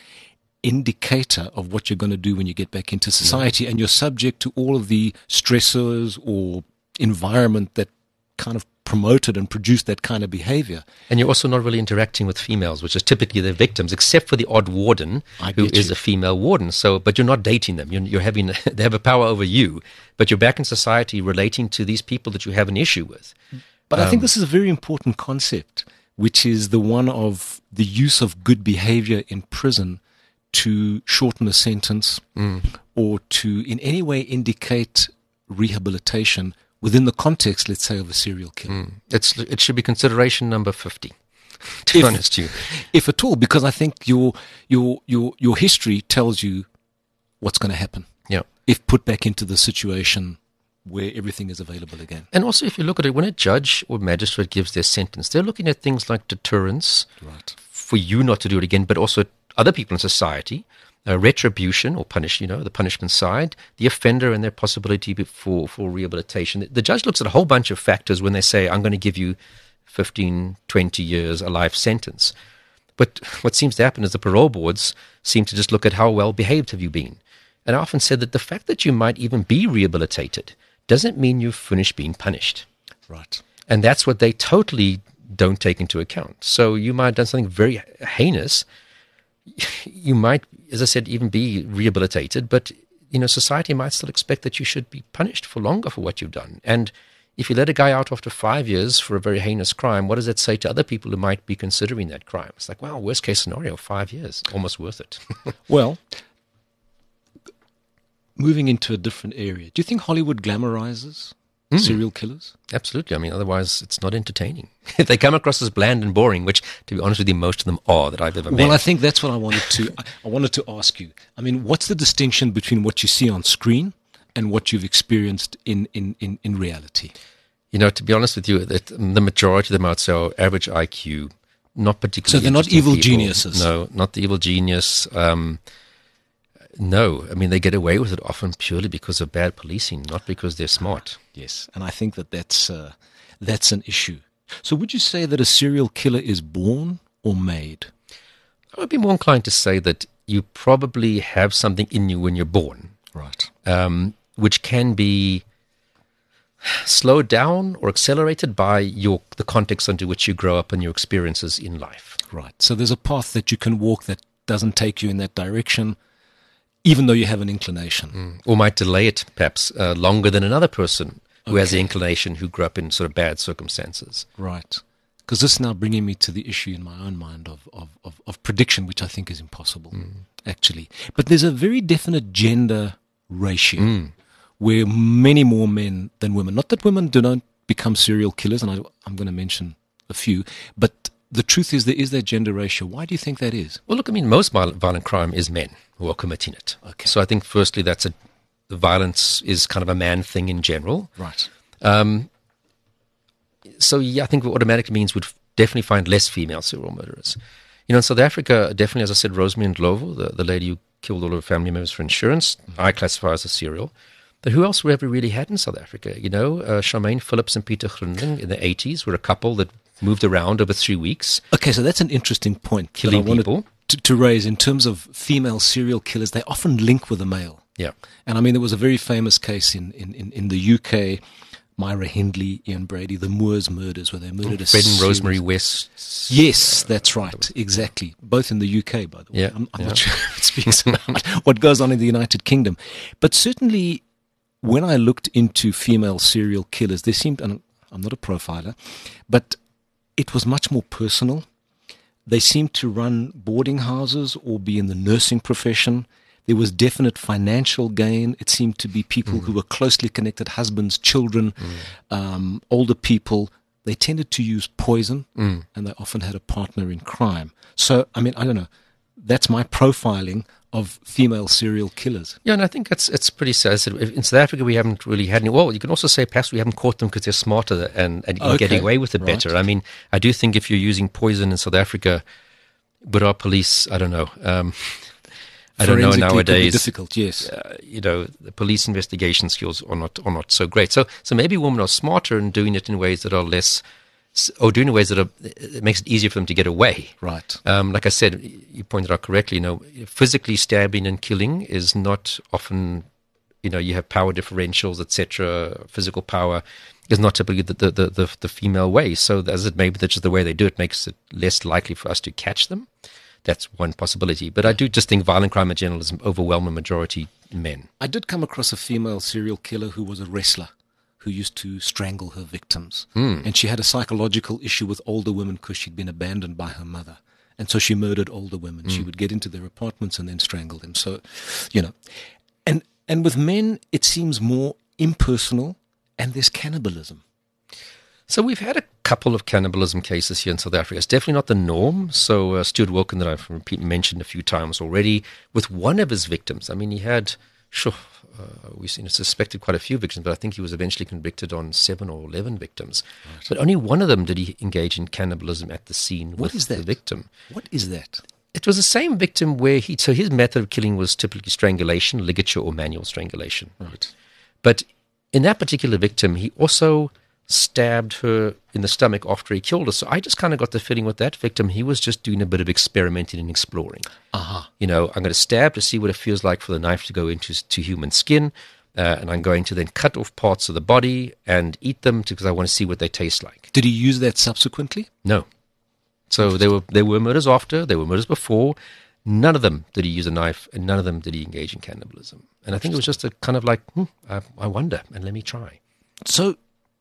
indicator of what you're going to do when you get back into society, no. and you're subject to all of the stressors or environment that kind of promoted and produced that kind of behavior. And you're also not really interacting with females, which is typically the victims, except for the odd warden who is a female warden. So, but you're not dating them. You're, you're having they have a power over you, but you're back in society relating to these people that you have an issue with. But um, I think this is a very important concept, which is the one of the use of good behavior in prison to shorten a sentence mm. or to in any way indicate rehabilitation within the context, let's say, of a serial killer. Mm. It's, it should be consideration number fifty, to be if, honest with you. If at all, because I think your your your your history tells you what's going to happen. Yeah. If put back into the situation where everything is available again. And also, if you look at it, when a judge or magistrate gives their sentence, they're looking at things like deterrence, right, for you not to do it again, but also other people in society. Uh, retribution or punish, you know, the punishment side, the offender and their possibility for, for rehabilitation. The, the judge looks at a whole bunch of factors when they say, I'm going to give you fifteen, twenty years, a life sentence. But what seems to happen is the parole boards seem to just look at how well behaved have you been. And I often said that the fact that you might even be rehabilitated doesn't mean you've finished being punished. Right. And that's what they totally don't take into account. So you might have done something very heinous. You might, as I said, even be rehabilitated, but you know, society might still expect that you should be punished for longer for what you've done. And if you let a guy out after five years for a very heinous crime, what does that say to other people who might be considering that crime? It's like, wow, worst case scenario, five years, almost worth it. Well, moving into a different area, do you think Hollywood glamorizes mm. serial killers? Absolutely. I mean, otherwise it's not entertaining. If they come across as bland and boring, which, to be honest with you, most of them are that I've ever met. Well, I think that's what I wanted to I, I wanted to ask you. I mean, what's the distinction between what you see on screen and what you've experienced in, in, in, in reality? You know, to be honest with you, that the majority of them, I'd say, are average I Q, not particularly. So they're not evil people. geniuses? No, not the evil genius. Um, no, I mean, they get away with it often purely because of bad policing, not because they're smart. Yes, and I think that that's, uh, that's an issue. So would you say that a serial killer is born or made? I would be more inclined to say that you probably have something in you when you're born. Right. Um, which can be slowed down or accelerated by your the context under which you grow up and your experiences in life. Right. So there's a path that you can walk that doesn't take you in that direction, even though you have an inclination. Mm. Or might delay it perhaps uh, longer than another person who Okay. has the inclination, who grew up in sort of bad circumstances. Right. Because this is now bringing me to the issue in my own mind of, of, of, of prediction, which I think is impossible, Mm. actually. But there's a very definite gender ratio Mm. where many more men than women, not that women do not become serial killers, and I, I'm going to mention a few, but the truth is there is that gender ratio. Why do you think that is? Well, look, I mean, most violent, violent crime is men who are committing it. Okay. So I think firstly that's a, the violence is kind of a man thing in general. Right. Um, so yeah, I think what automatically means we'd definitely find less female serial murderers. You know, in South Africa, definitely, as I said, Rosemary Ndlovu, the, the lady who killed all of her family members for insurance, mm-hmm. I classify as a serial. But who else we ever really had in South Africa? You know, uh, Charmaine Phillips and Peter Grindling in the eighties were a couple that moved around over three weeks. Okay, so that's an interesting point. Killing people. To, to raise in terms of female serial killers, they often link with a male. Yeah. And I mean, there was a very famous case in, in, in, in the U K, Myra Hindley, Ian Brady, the Moors murders, where they murdered oh, a Fred and series. Rosemary West. Yes, that's right. Exactly. Both in the U K, by the way. Yeah, I'm, I'm yeah. not sure if it speaks about what goes on in the United Kingdom. But certainly, when I looked into female serial killers, they seemed, and I'm not a profiler, but it was much more personal. They seemed to run boarding houses or be in the nursing profession. There was definite financial gain. It seemed to be people mm. who were closely connected, husbands, children, mm. um, older people. They tended to use poison, mm. and they often had a partner in crime. So, I mean, I don't know. That's my profiling of female serial killers. Yeah, and I think it's it's pretty sad. In South Africa, we haven't really had any. Well, you can also say perhaps we haven't caught them because they're smarter and, and okay. getting away with it right. better. I mean, I do think if you're using poison in South Africa, but our police, I don't know. Um, I don't know nowadays. Difficult, yes. Uh, you know, the police investigation skills are not are not so great. So so maybe women are smarter in doing it in ways that are less, or doing it in ways that are, it makes it easier for them to get away. Right. Um, like I said, you pointed out correctly. You know, physically stabbing and killing is not often. You know, you have power differentials, et cetera. Physical power is not typically the the, the the the female way. So as it may be, that's just the way they do it makes it less likely for us to catch them. That's one possibility. But I do just think violent crime in general is an overwhelming majority men. I did come across a female serial killer who was a wrestler who used to strangle her victims. Mm. And she had a psychological issue with older women because she'd been abandoned by her mother. And so she murdered older women. Mm. She would get into their apartments and then strangle them. So, you know. And, and with men, it seems more impersonal, and there's cannibalism. So we've had a couple of cannibalism cases here in South Africa. It's definitely not the norm. So uh, Stuart Wilken, that I've repeat, mentioned a few times already, with one of his victims. I mean, he had, sure, uh, we you know, suspected quite a few victims, but I think he was eventually convicted on seven or eleven victims. Right. But only one of them did he engage in cannibalism at the scene what with is that? the victim. What is that? It was the same victim where he, so his method of killing was typically strangulation, ligature, or manual strangulation. Right. But in that particular victim, he also stabbed her in the stomach after he killed her. So I just kind of got the feeling with that victim, he was just doing a bit of experimenting and exploring. Uh-huh. You know, I'm going to stab to see what it feels like for the knife to go into to human skin, uh, and I'm going to then cut off parts of the body and eat them because I want to see what they taste like. Did he use that subsequently? No. So there were there were murders after, there were murders before. None of them did he use a knife, and none of them did he engage in cannibalism. And I think it was just a kind of like, hmm, I, I wonder, and let me try. So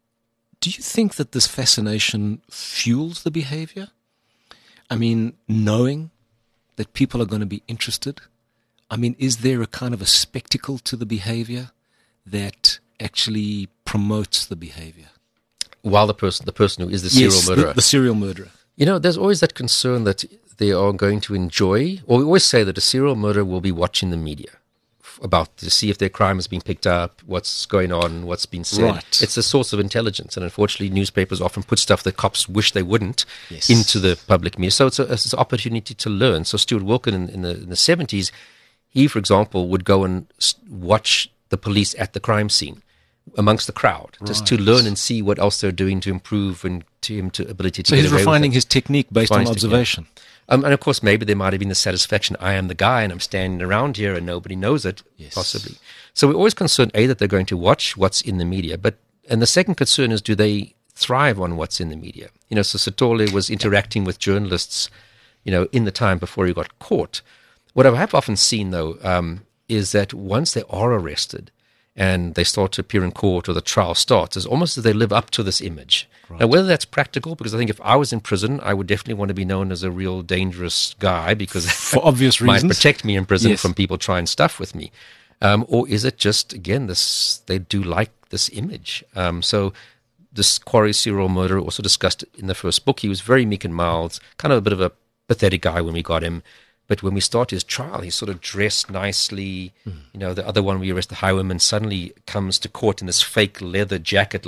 do you think that this fascination fuels the behavior? I mean, knowing that people are going to be interested? I mean, is there a kind of a spectacle to the behavior that actually promotes the behavior? While the person, the person who is the serial yes, murderer. The, the serial murderer. You know, there's always that concern that they are going to enjoy, or we always say that a serial murderer will be watching the media about to see if their crime is being picked up, what's going on, what's been said. Right. It's a source of intelligence, and unfortunately, newspapers often put stuff that cops wish they wouldn't yes. into the public media. So it's, a, it's an opportunity to learn. So Stuart Wilken in, in, the, in the seventies, he, for example, would go and watch the police at the crime scene amongst the crowd, right. just to learn and see what else they're doing to improve and to him to ability to so get he's away refining with his technique based Refining on his observation. Technique. Um, and of course, maybe there might have been the satisfaction, I am the guy and I'm standing around here and nobody knows it, yes. possibly. So we're always concerned, A, that they're going to watch what's in the media. But and the second concern is, do they thrive on what's in the media? You know, so Sithole was interacting with journalists, you know, in the time before he got caught. What I have often seen, though, um, is that once they are arrested and they start to appear in court or the trial starts, it's almost as they live up to this image. Right. Now, whether that's practical, because I think if I was in prison, I would definitely want to be known as a real dangerous guy because for obvious reasons might protect me in prison yes. from people trying stuff with me. Um, or is it just, again, this they do like this image? Um, so this Quarry serial murderer, also discussed in the first book, he was very meek and mild, kind of a bit of a pathetic guy when we got him. But when we start his trial, he's sort of dressed nicely. Mm. You know, the other one we arrest the highwayman suddenly comes to court in this fake leather jacket like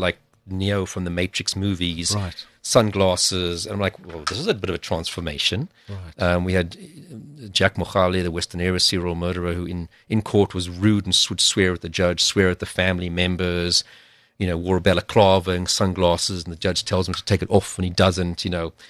Neo from the Matrix movies, Right. sunglasses. And I'm like, well, this is a bit of a transformation. Right. Um, we had Jack Mochale, the Western era serial murderer, who in, in court was rude and would swear at the judge, swear at the family members, you know, wore a balaclava and sunglasses, and the judge tells him to take it off and he doesn't, you know.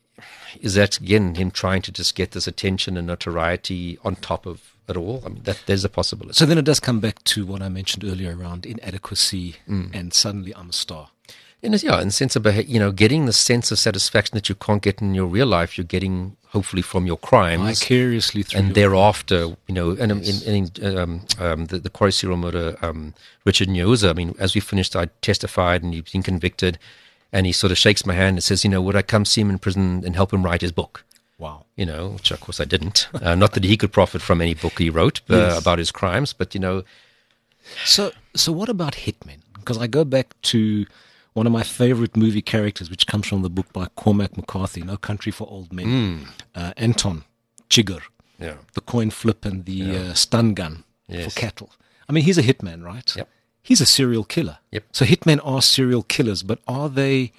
Is that, again, him trying to just get this attention and notoriety on top of it all? I mean, that there's a possibility. So then it does come back to what I mentioned earlier around inadequacy Mm. and suddenly I'm a star. In a, yeah, in the sense of, beha- you know, getting the sense of satisfaction that you can't get in your real life, you're getting, hopefully, from your crimes. Vicariously through And your- thereafter, you know, and Yes. in, in, um, um, the, the Quarry serial murder, um, Richard Nyoza, I mean, as we finished, I testified and he's been convicted, and he sort of shakes my hand and says, you know, would I come see him in prison and help him write his book? Wow. You know, which of course I didn't. Uh, not that he could profit from any book he wrote uh, Yes. about his crimes, but, you know, So, so what about hitmen? Because I go back to one of my favorite movie characters, which comes from the book by Cormac McCarthy, No Country for Old Men. mm, Uh, Anton Chigurh, yeah, the coin flip and the Yeah. uh, stun gun Yes. for cattle. I mean, he's a hitman, right? Yep. He's a serial killer. Yep. So hitmen are serial killers, but are they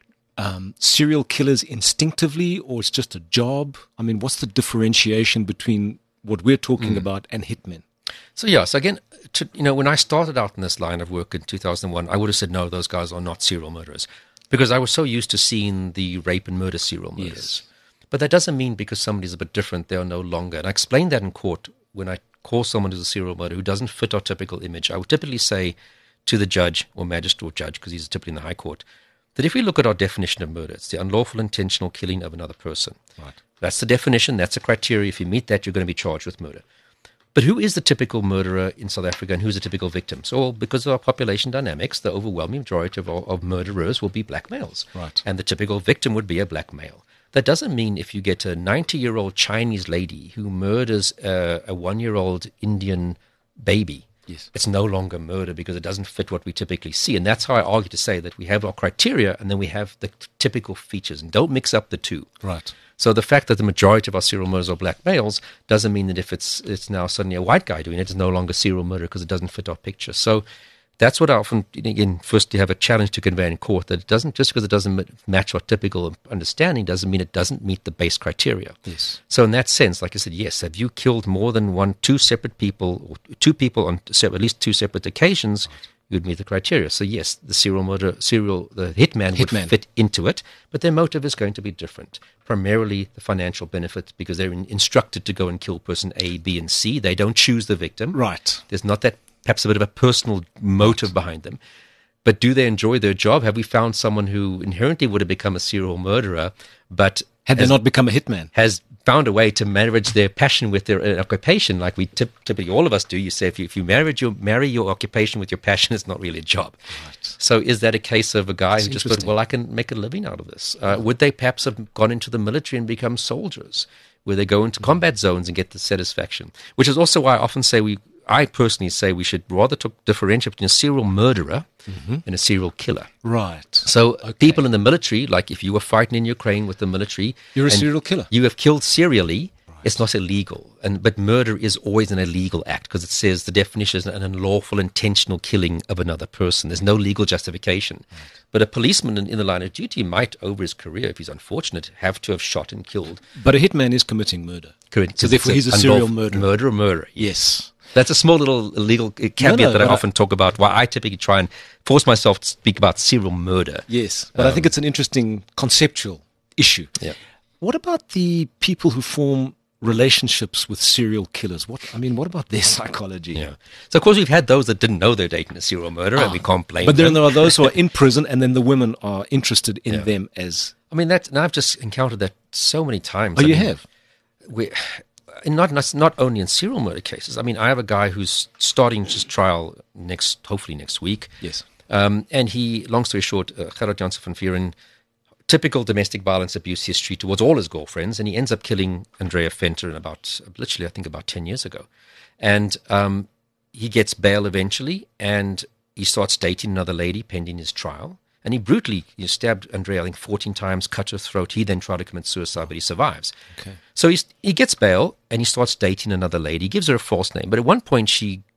um, serial killers instinctively, or it's just a job? I mean, what's the differentiation between what we're talking Mm. about and hitmen? So yeah, so again, to, you know, when I started out in this line of work in two thousand one, I would have said, no, those guys are not serial murderers, because I was so used to seeing the rape and murder serial murders. Yes. But that doesn't mean because somebody's a bit different, they are no longer. And I explained that in court when I call someone who's a serial murderer who doesn't fit our typical image. I would typically say to the judge or magistrate or judge, because he's typically in the high court, that if we look at our definition of murder, it's the unlawful intentional killing of another person. Right. That's the definition. That's a criteria. If you meet that, you're going to be charged with murder. But who is the typical murderer in South Africa, and who's the typical victim? So, because of our population dynamics, the overwhelming majority of, of murderers will be black males. Right. And the typical victim would be a black male. That doesn't mean if you get a ninety-year-old Chinese lady who murders a, a one-year-old Indian baby, Yes. it's no longer murder because it doesn't fit what we typically see. And that's how I argue to say that we have our criteria and then we have the t- typical features. And don't mix up the two. Right. So the fact that the majority of our serial murders are black males doesn't mean that if it's it's now suddenly a white guy doing it, it's no longer serial murder because it doesn't fit our picture. So that's what I often, again, first you have a challenge to convey in court, that it doesn't, just because it doesn't match our typical understanding doesn't mean it doesn't meet the base criteria. Yes. So in that sense, like I said, yes, have you killed more than one, two separate people, or two people on se- at least two separate occasions, you would meet the criteria. So yes, the serial murder, serial, the hitman, Hitman. would fit into it, but their motive is going to be different. Primarily the financial benefit, because they're in, instructed to go and kill person A, B, and C. They don't choose the victim. Right. There's not that, perhaps a bit of a personal motive behind them. But do they enjoy their job? Have we found someone who inherently would have become a serial murderer, but Had they has- not become a hitman? has found a way to manage their passion with their uh, occupation, like we typ- typically all of us do? You say if you, if you married your, marry your occupation with your passion, it's not really a job. Right. So is that a case of a guy That's who just thought, interesting. well, I can make a living out of this? Uh, would they perhaps have gone into the military and become soldiers, where they go into combat zones and get the satisfaction? Which is also why I often say we, I personally say we should rather to differentiate between a serial murderer and a serial killer. Right. So Okay. people in the military, like if you were fighting in Ukraine with the military, You're a and serial killer. you have killed serially, it's not illegal. And but murder is always an illegal act because it says the definition is an unlawful intentional killing of another person. There's no legal justification. But a policeman in, in the line of duty might, over his career, if he's unfortunate, have to have shot and killed. But a hitman is committing murder. Correct. So therefore he's a serial murderer. Murderer, murderer. Yes. That's a small little legal caveat No, no, that I but I- often talk about, why I typically try and force myself to speak about serial murder. Yes. But I think it's an interesting conceptual issue. Yeah. What about the people who form relationships with serial killers? What I mean, what about their psychology? Yeah. So, of course, we've had those that didn't know they're dating a serial murderer, and we can't blame But them. then there are those who are in prison, and then the women are interested in Yeah. them as. I mean, that, and I've just encountered that so many times. Oh, I you mean, have? We, and not, not not only in serial murder cases. I mean, I have a guy who's starting his trial next, hopefully next week. Yes. Um, and he, long story short, uh, Gerard Janssen van Vieren, typical domestic violence abuse history towards all his girlfriends, and he ends up killing Andrea Fenter in about, literally, I think about ten years ago. And um, he gets bail eventually, and he starts dating another lady pending his trial. And he brutally you know, stabbed Andrea, I think, fourteen times, cut her throat. He then tried to commit suicide, but he survives. Okay. So he's, he gets bail, and he starts dating another lady. He gives her a false name. But at one point, she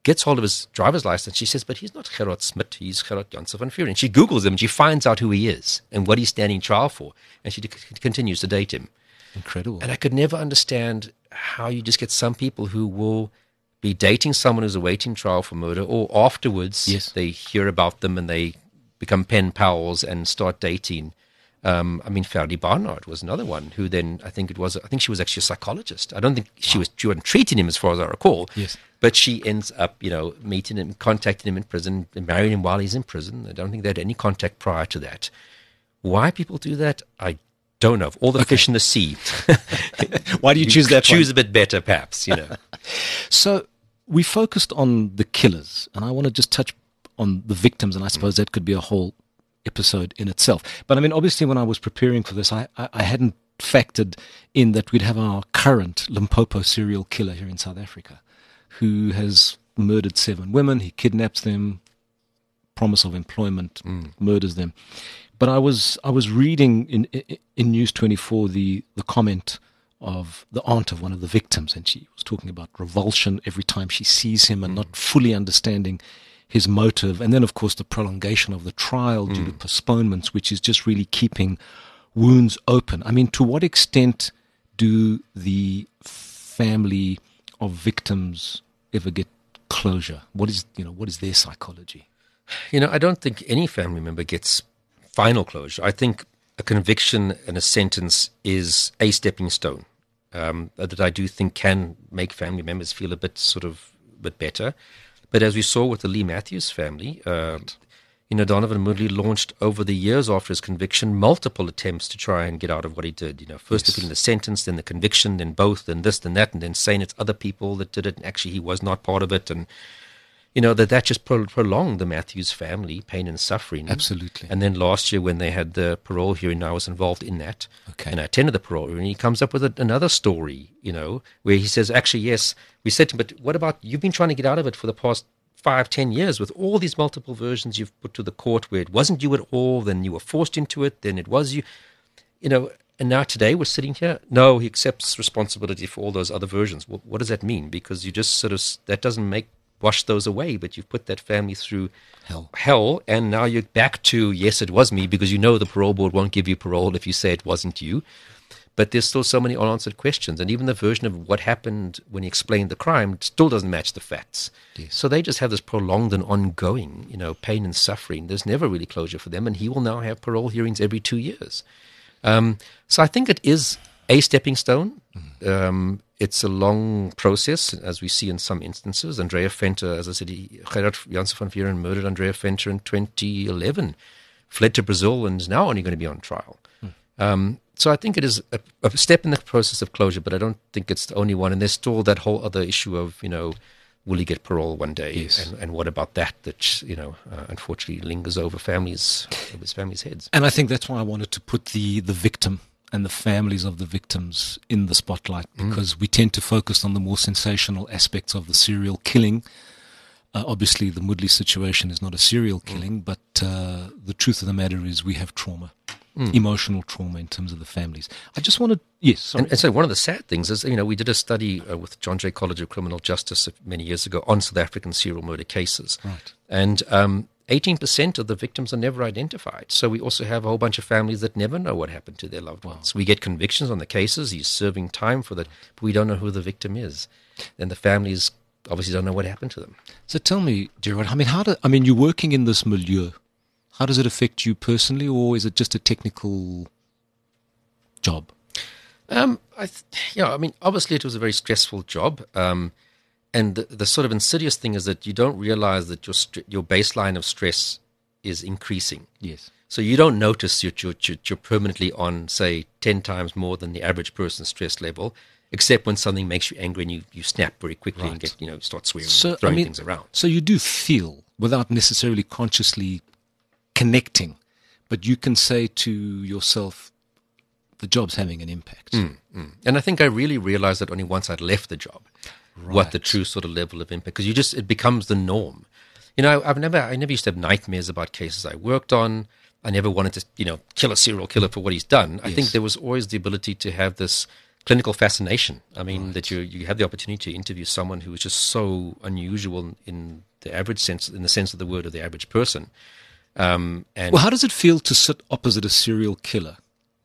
gets hold of his driver's license. She says, but he's not Gerard Smit, he's Gerard Janse van Vuuren. And she Googles him and she finds out who he is and what he's standing trial for. And she c- continues to date him. Incredible. And I could never understand how you just get some people who will be dating someone who's awaiting trial for murder, or afterwards yes. they hear about them and they become pen pals and start dating. Um, I mean, Ferdi Barnard was another one who then, I think it was, I think she was actually a psychologist. I don't think she was, she wasn't treating him as far as I recall. Yes. But she ends up, you know, meeting him, contacting him in prison, and marrying him while he's in prison. I don't think they had any contact prior to that. Why people do that, I don't know. All the okay. fish in the sea. Why do you, you choose that Choose one? a bit better, perhaps, you know. So we focused on the killers, and I want to just touch on the victims, and I suppose mm. that could be a whole episode in itself. But I mean, obviously when I was preparing for this, I, I, I hadn't factored in that we'd have our current Limpopo serial killer here in South Africa, who has murdered seven women. He kidnaps them, promise of employment, mm. murders them. But I was I was reading in in News twenty-four the, the comment of the aunt of one of the victims, and she was talking about revulsion every time she sees him and mm. not fully understanding his motive. And then, of course, the prolongation of the trial mm. due to postponements, which is just really keeping wounds open. I mean, to what extent do the family of victims ever get closure? What is, you know, what is their psychology? You know, I don't think any family member gets final closure. I think a conviction and a sentence is a stepping stone um, that I do think can make family members feel a bit sort of a bit better. But as we saw with the Lee Matthews family, uh, you know, Donovan Moodley launched over the years after his conviction multiple attempts to try and get out of what he did. You know, first yes. appealing the sentence, then the conviction, then both, then this, then that, and then saying it's other people that did it, and actually he was not part of it, and you know, that that just pro- prolonged the Matthews family pain and suffering. Absolutely. And then last year when they had the parole hearing, I was involved in that. Okay. And I attended the parole hearing. He comes up with a, another story, you know, where he says, actually, yes, we said to him, but what about, you've been trying to get out of it for the past five, ten years with all these multiple versions you've put to the court where it wasn't you at all, then you were forced into it, then it was you. You know, and now today we're sitting here. No, he accepts responsibility for all those other versions. Well, what does that mean? Because you just sort of, that doesn't make, wash those away, but you've put that family through hell. hell, and now you're back to, yes, it was me, because you know the parole board won't give you parole if you say it wasn't you. But there's still so many unanswered questions, and even the version of what happened when he explained the crime still doesn't match the facts. Yes. So they just have this prolonged and ongoing, you know, pain and suffering. There's never really closure for them, and he will now have parole hearings every two years. Um, so I think it is a stepping stone. Mm. Um, it's a long process, as we see in some instances. Andrea Venter, as I said, he, Gerard Janse van Vuuren murdered Andrea Venter in twenty eleven, fled to Brazil, and is now only going to be on trial. Mm. Um, so I think it is a, a step in the process of closure, but I don't think it's the only one. And there's still that whole other issue of, you know, will he get parole one day? Yes. And, and what about that, that, you know, uh, unfortunately lingers over families, over his families' heads. And I think that's why I wanted to put the, the victim and the families of the victims in the spotlight, because mm. we tend to focus on the more sensational aspects of the serial killing. Uh, obviously, the Moodley situation is not a serial killing, mm. but uh, the truth of the matter is we have trauma, mm. emotional trauma in terms of the families. I just wanted, yes, sorry. And, and so one of the sad things is, you know, we did a study uh, with John Jay College of Criminal Justice many years ago on South African serial murder cases. Right. And um, eighteen percent of the victims are never identified. So we also have a whole bunch of families that never know what happened to their loved wow. ones. We get convictions on the cases. He's serving time for that, but we don't know who the victim is. And the families obviously don't know what happened to them. So tell me, Gerard, I mean, how do, I mean, you're working in this milieu. How does it affect you personally, or is it just a technical job? Um, I th- yeah, I mean, obviously it was a very stressful job. Um, and the, the sort of insidious thing is that you don't realize that your st- your baseline of stress is increasing. Yes. So you don't notice you're, you're, you're permanently on, say, ten times more than the average person's stress level, except when something makes you angry and you, you snap very quickly right. and get, you know, start swearing so, and throwing I mean, things around. So you do feel, without necessarily consciously connecting, but you can say to yourself, the job's having an impact. Mm, mm. And I think I really realized that only once I'd left the job, right. what the true sort of level of impact, because you just, it becomes the norm. You know, I've never, I never used to have nightmares about cases I worked on. I never wanted to, you know, kill a serial killer for what he's done. I yes. think there was always the ability to have this clinical fascination. I mean, Right. that you you have the opportunity to interview someone who is just so unusual in the average sense, in the sense of the word, of the average person. Um, and Well, how does it feel to sit opposite a serial killer,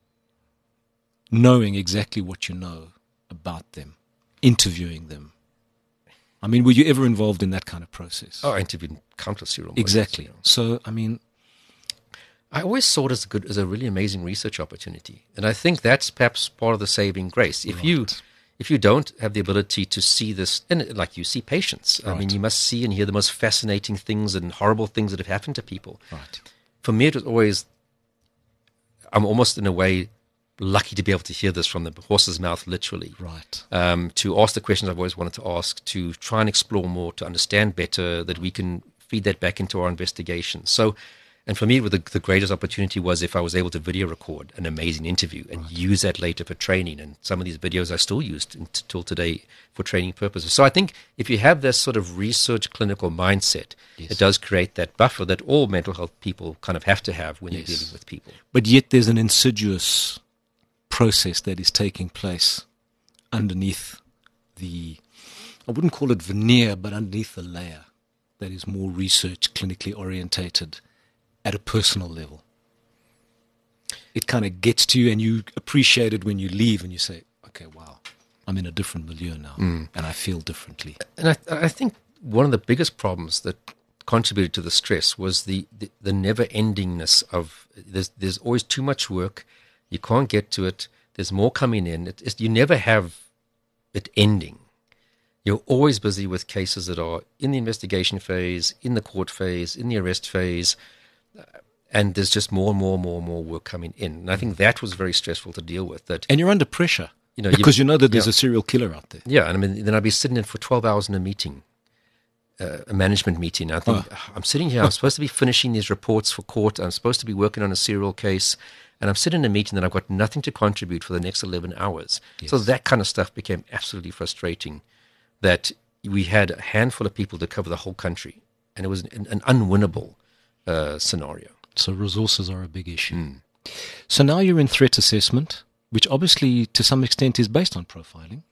knowing exactly what you know about them, interviewing them? I mean, were you ever involved in that kind of process? oh, I interviewed countless serial murderers, exactly. you know. So, I mean, I always saw it as a good, as a really amazing research opportunity, and I think that's perhaps part of the saving grace. If you, Right. if you don't have the ability to see this, and like you see patients, I mean, Right. you must see and hear the most fascinating things and horrible things that have happened to people. right. For me, it was always, I'm almost in a way lucky to be able to hear this from the horse's mouth, literally. Right. Um, to ask the questions I've always wanted to ask, to try and explore more, to understand better, that we can feed that back into our investigation. So, and for me, the, the greatest opportunity was if I was able to video record an amazing interview and Right. use that later for training. And some of these videos I still used until today for training purposes. So I think if you have this sort of research clinical mindset, Yes. it does create that buffer that all mental health people kind of have to have when Yes. they're dealing with people. But yet there's an insidious process that is taking place underneath the, I wouldn't call it veneer, but underneath the layer that is more research, clinically orientated at a personal level. It kind of gets to you and you appreciate it when you leave and you say, okay, wow, I'm in a different milieu now and I feel differently. And I, I think one of the biggest problems that contributed to the stress was the, the, the never-endingness of, there's, there's always too much work, you can't get to it, there's more coming in, it, it's, you never have it ending. You're always busy with cases that are in the investigation phase, in the court phase, in the arrest phase, uh, and there's just more and more and more and more work coming in. And I think that was very stressful to deal with. That And you're under pressure you know you- because you know that there's yeah. a serial killer out there. Yeah, and I mean, then I'd be sitting in for twelve hours in a meeting, uh, a management meeting. I think, Oh. I'm sitting here, I'm supposed to be finishing these reports for court, I'm supposed to be working on a serial case, and I'm sitting in a meeting that I've got nothing to contribute for the next eleven hours. So Yes. that kind of stuff became absolutely frustrating, that we had a handful of people to cover the whole country, and it was an, an unwinnable uh, scenario. So resources are a big issue. Mm. So now you're in threat assessment, which obviously to some extent is based on profiling.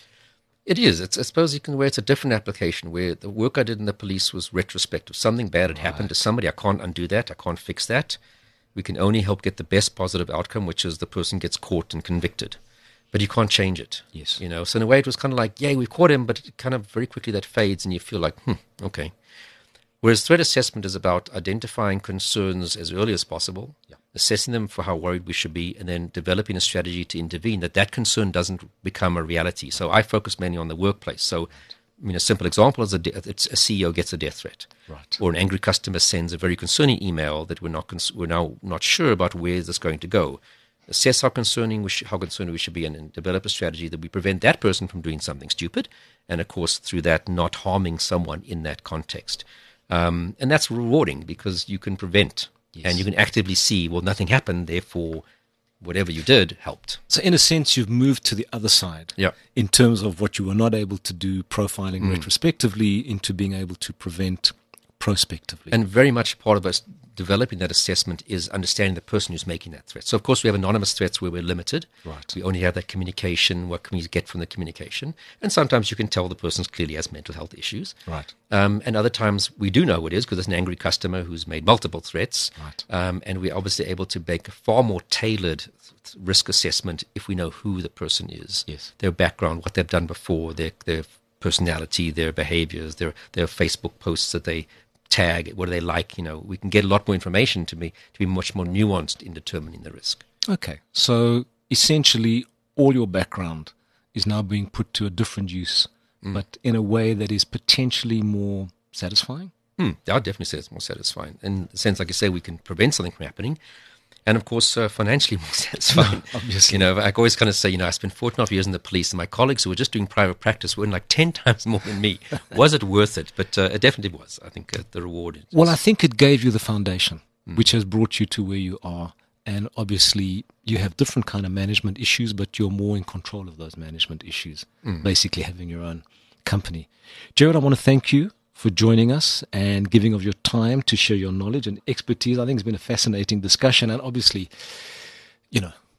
It is. It's, I suppose you can where it's a different application where the work I did in the police was retrospective. Something bad had happened to somebody. I can't undo that. I can't fix that. We can only help get the best positive outcome, which is the person gets caught and convicted. But you can't change it. Yes. You know, so in a way it was kind of like, yay, we caught him, but it kind of very quickly that fades and you feel like, hmm, okay. Whereas threat assessment is about identifying concerns as early as possible, Yeah. assessing them for how worried we should be, and then developing a strategy to intervene that that concern doesn't become a reality. So I focus mainly on the workplace. So, I mean, a simple example is a, de- it's a C E O gets a death threat, Right. or an angry customer sends a very concerning email that we're not cons- we're now not sure about where is this going to go. Assess how concerning we sh- how concerned we should be, and, and develop a strategy that we prevent that person from doing something stupid, and of course through that not harming someone in that context. Um, and that's rewarding because you can prevent, Yes. and you can actively see, well, nothing happened, therefore whatever you did helped. So in a sense, you've moved to the other side Yeah. in terms of what you were not able to do profiling retrospectively into being able to prevent prospectively. And very much part of us developing that assessment is understanding the person who's making that threat. So, of course, we have anonymous threats where we're limited. Right. We only have that communication. What can we get from the communication? And sometimes you can tell the person clearly has mental health issues. Right. Um, and other times we do know who it is because there's an angry customer who's made multiple threats. Right. Um, and we're obviously able to make a far more tailored risk assessment if we know who the person is, Yes. their background, what they've done before, their their personality, their behaviors, their their Facebook posts that they tag, what do they like, you know, we can get a lot more information to be to be much more nuanced in determining the risk. Okay. So essentially, all your background is now being put to a different use, but in a way that is potentially more satisfying. Hmm, I would definitely say it's more satisfying. In the sense, like you say, we can prevent something from happening. And of course, uh, financially more satisfying. Obviously. You know, I always kind of say, you know, I spent four and a half years in the police, and my colleagues who were just doing private practice were in like ten times more than me. Was it worth it? But uh, it definitely was. I think uh, the reward is. Well, I think it gave you the foundation, which has brought you to where you are. And obviously, you have different kind of management issues, but you're more in control of those management issues, basically having your own company. Jared, I want to thank you for joining us and giving of your time to share your knowledge and expertise. I think it's been a fascinating discussion. And obviously, you know,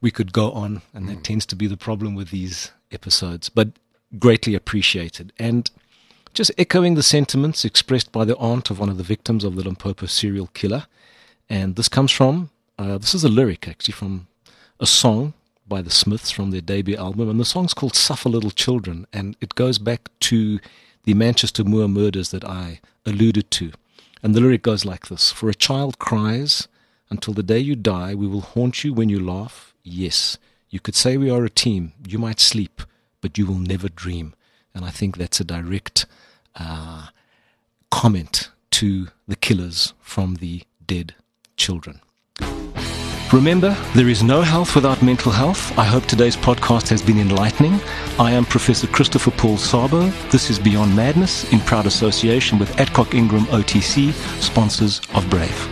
we could go on, and that tends to be the problem with these episodes, but greatly appreciated. And just echoing the sentiments expressed by the aunt of one of the victims of the Limpopo serial killer. And this comes from, uh, this is a lyric actually from a song by the Smiths from their debut album. And the song's called Suffer Little Children. And it goes back to the Manchester Moor murders that I alluded to. And the lyric goes like this: For a child cries, until the day you die, we will haunt you when you laugh. Yes, you could say we are a team. You might sleep, but you will never dream. And I think that's a direct uh, comment to the killers from the dead children. Remember, there is no health without mental health. I hope today's podcast has been enlightening. I am Professor Christopher Paul Sabo. This is Beyond Madness in proud association with Adcock Ingram O T C, sponsors of Brave.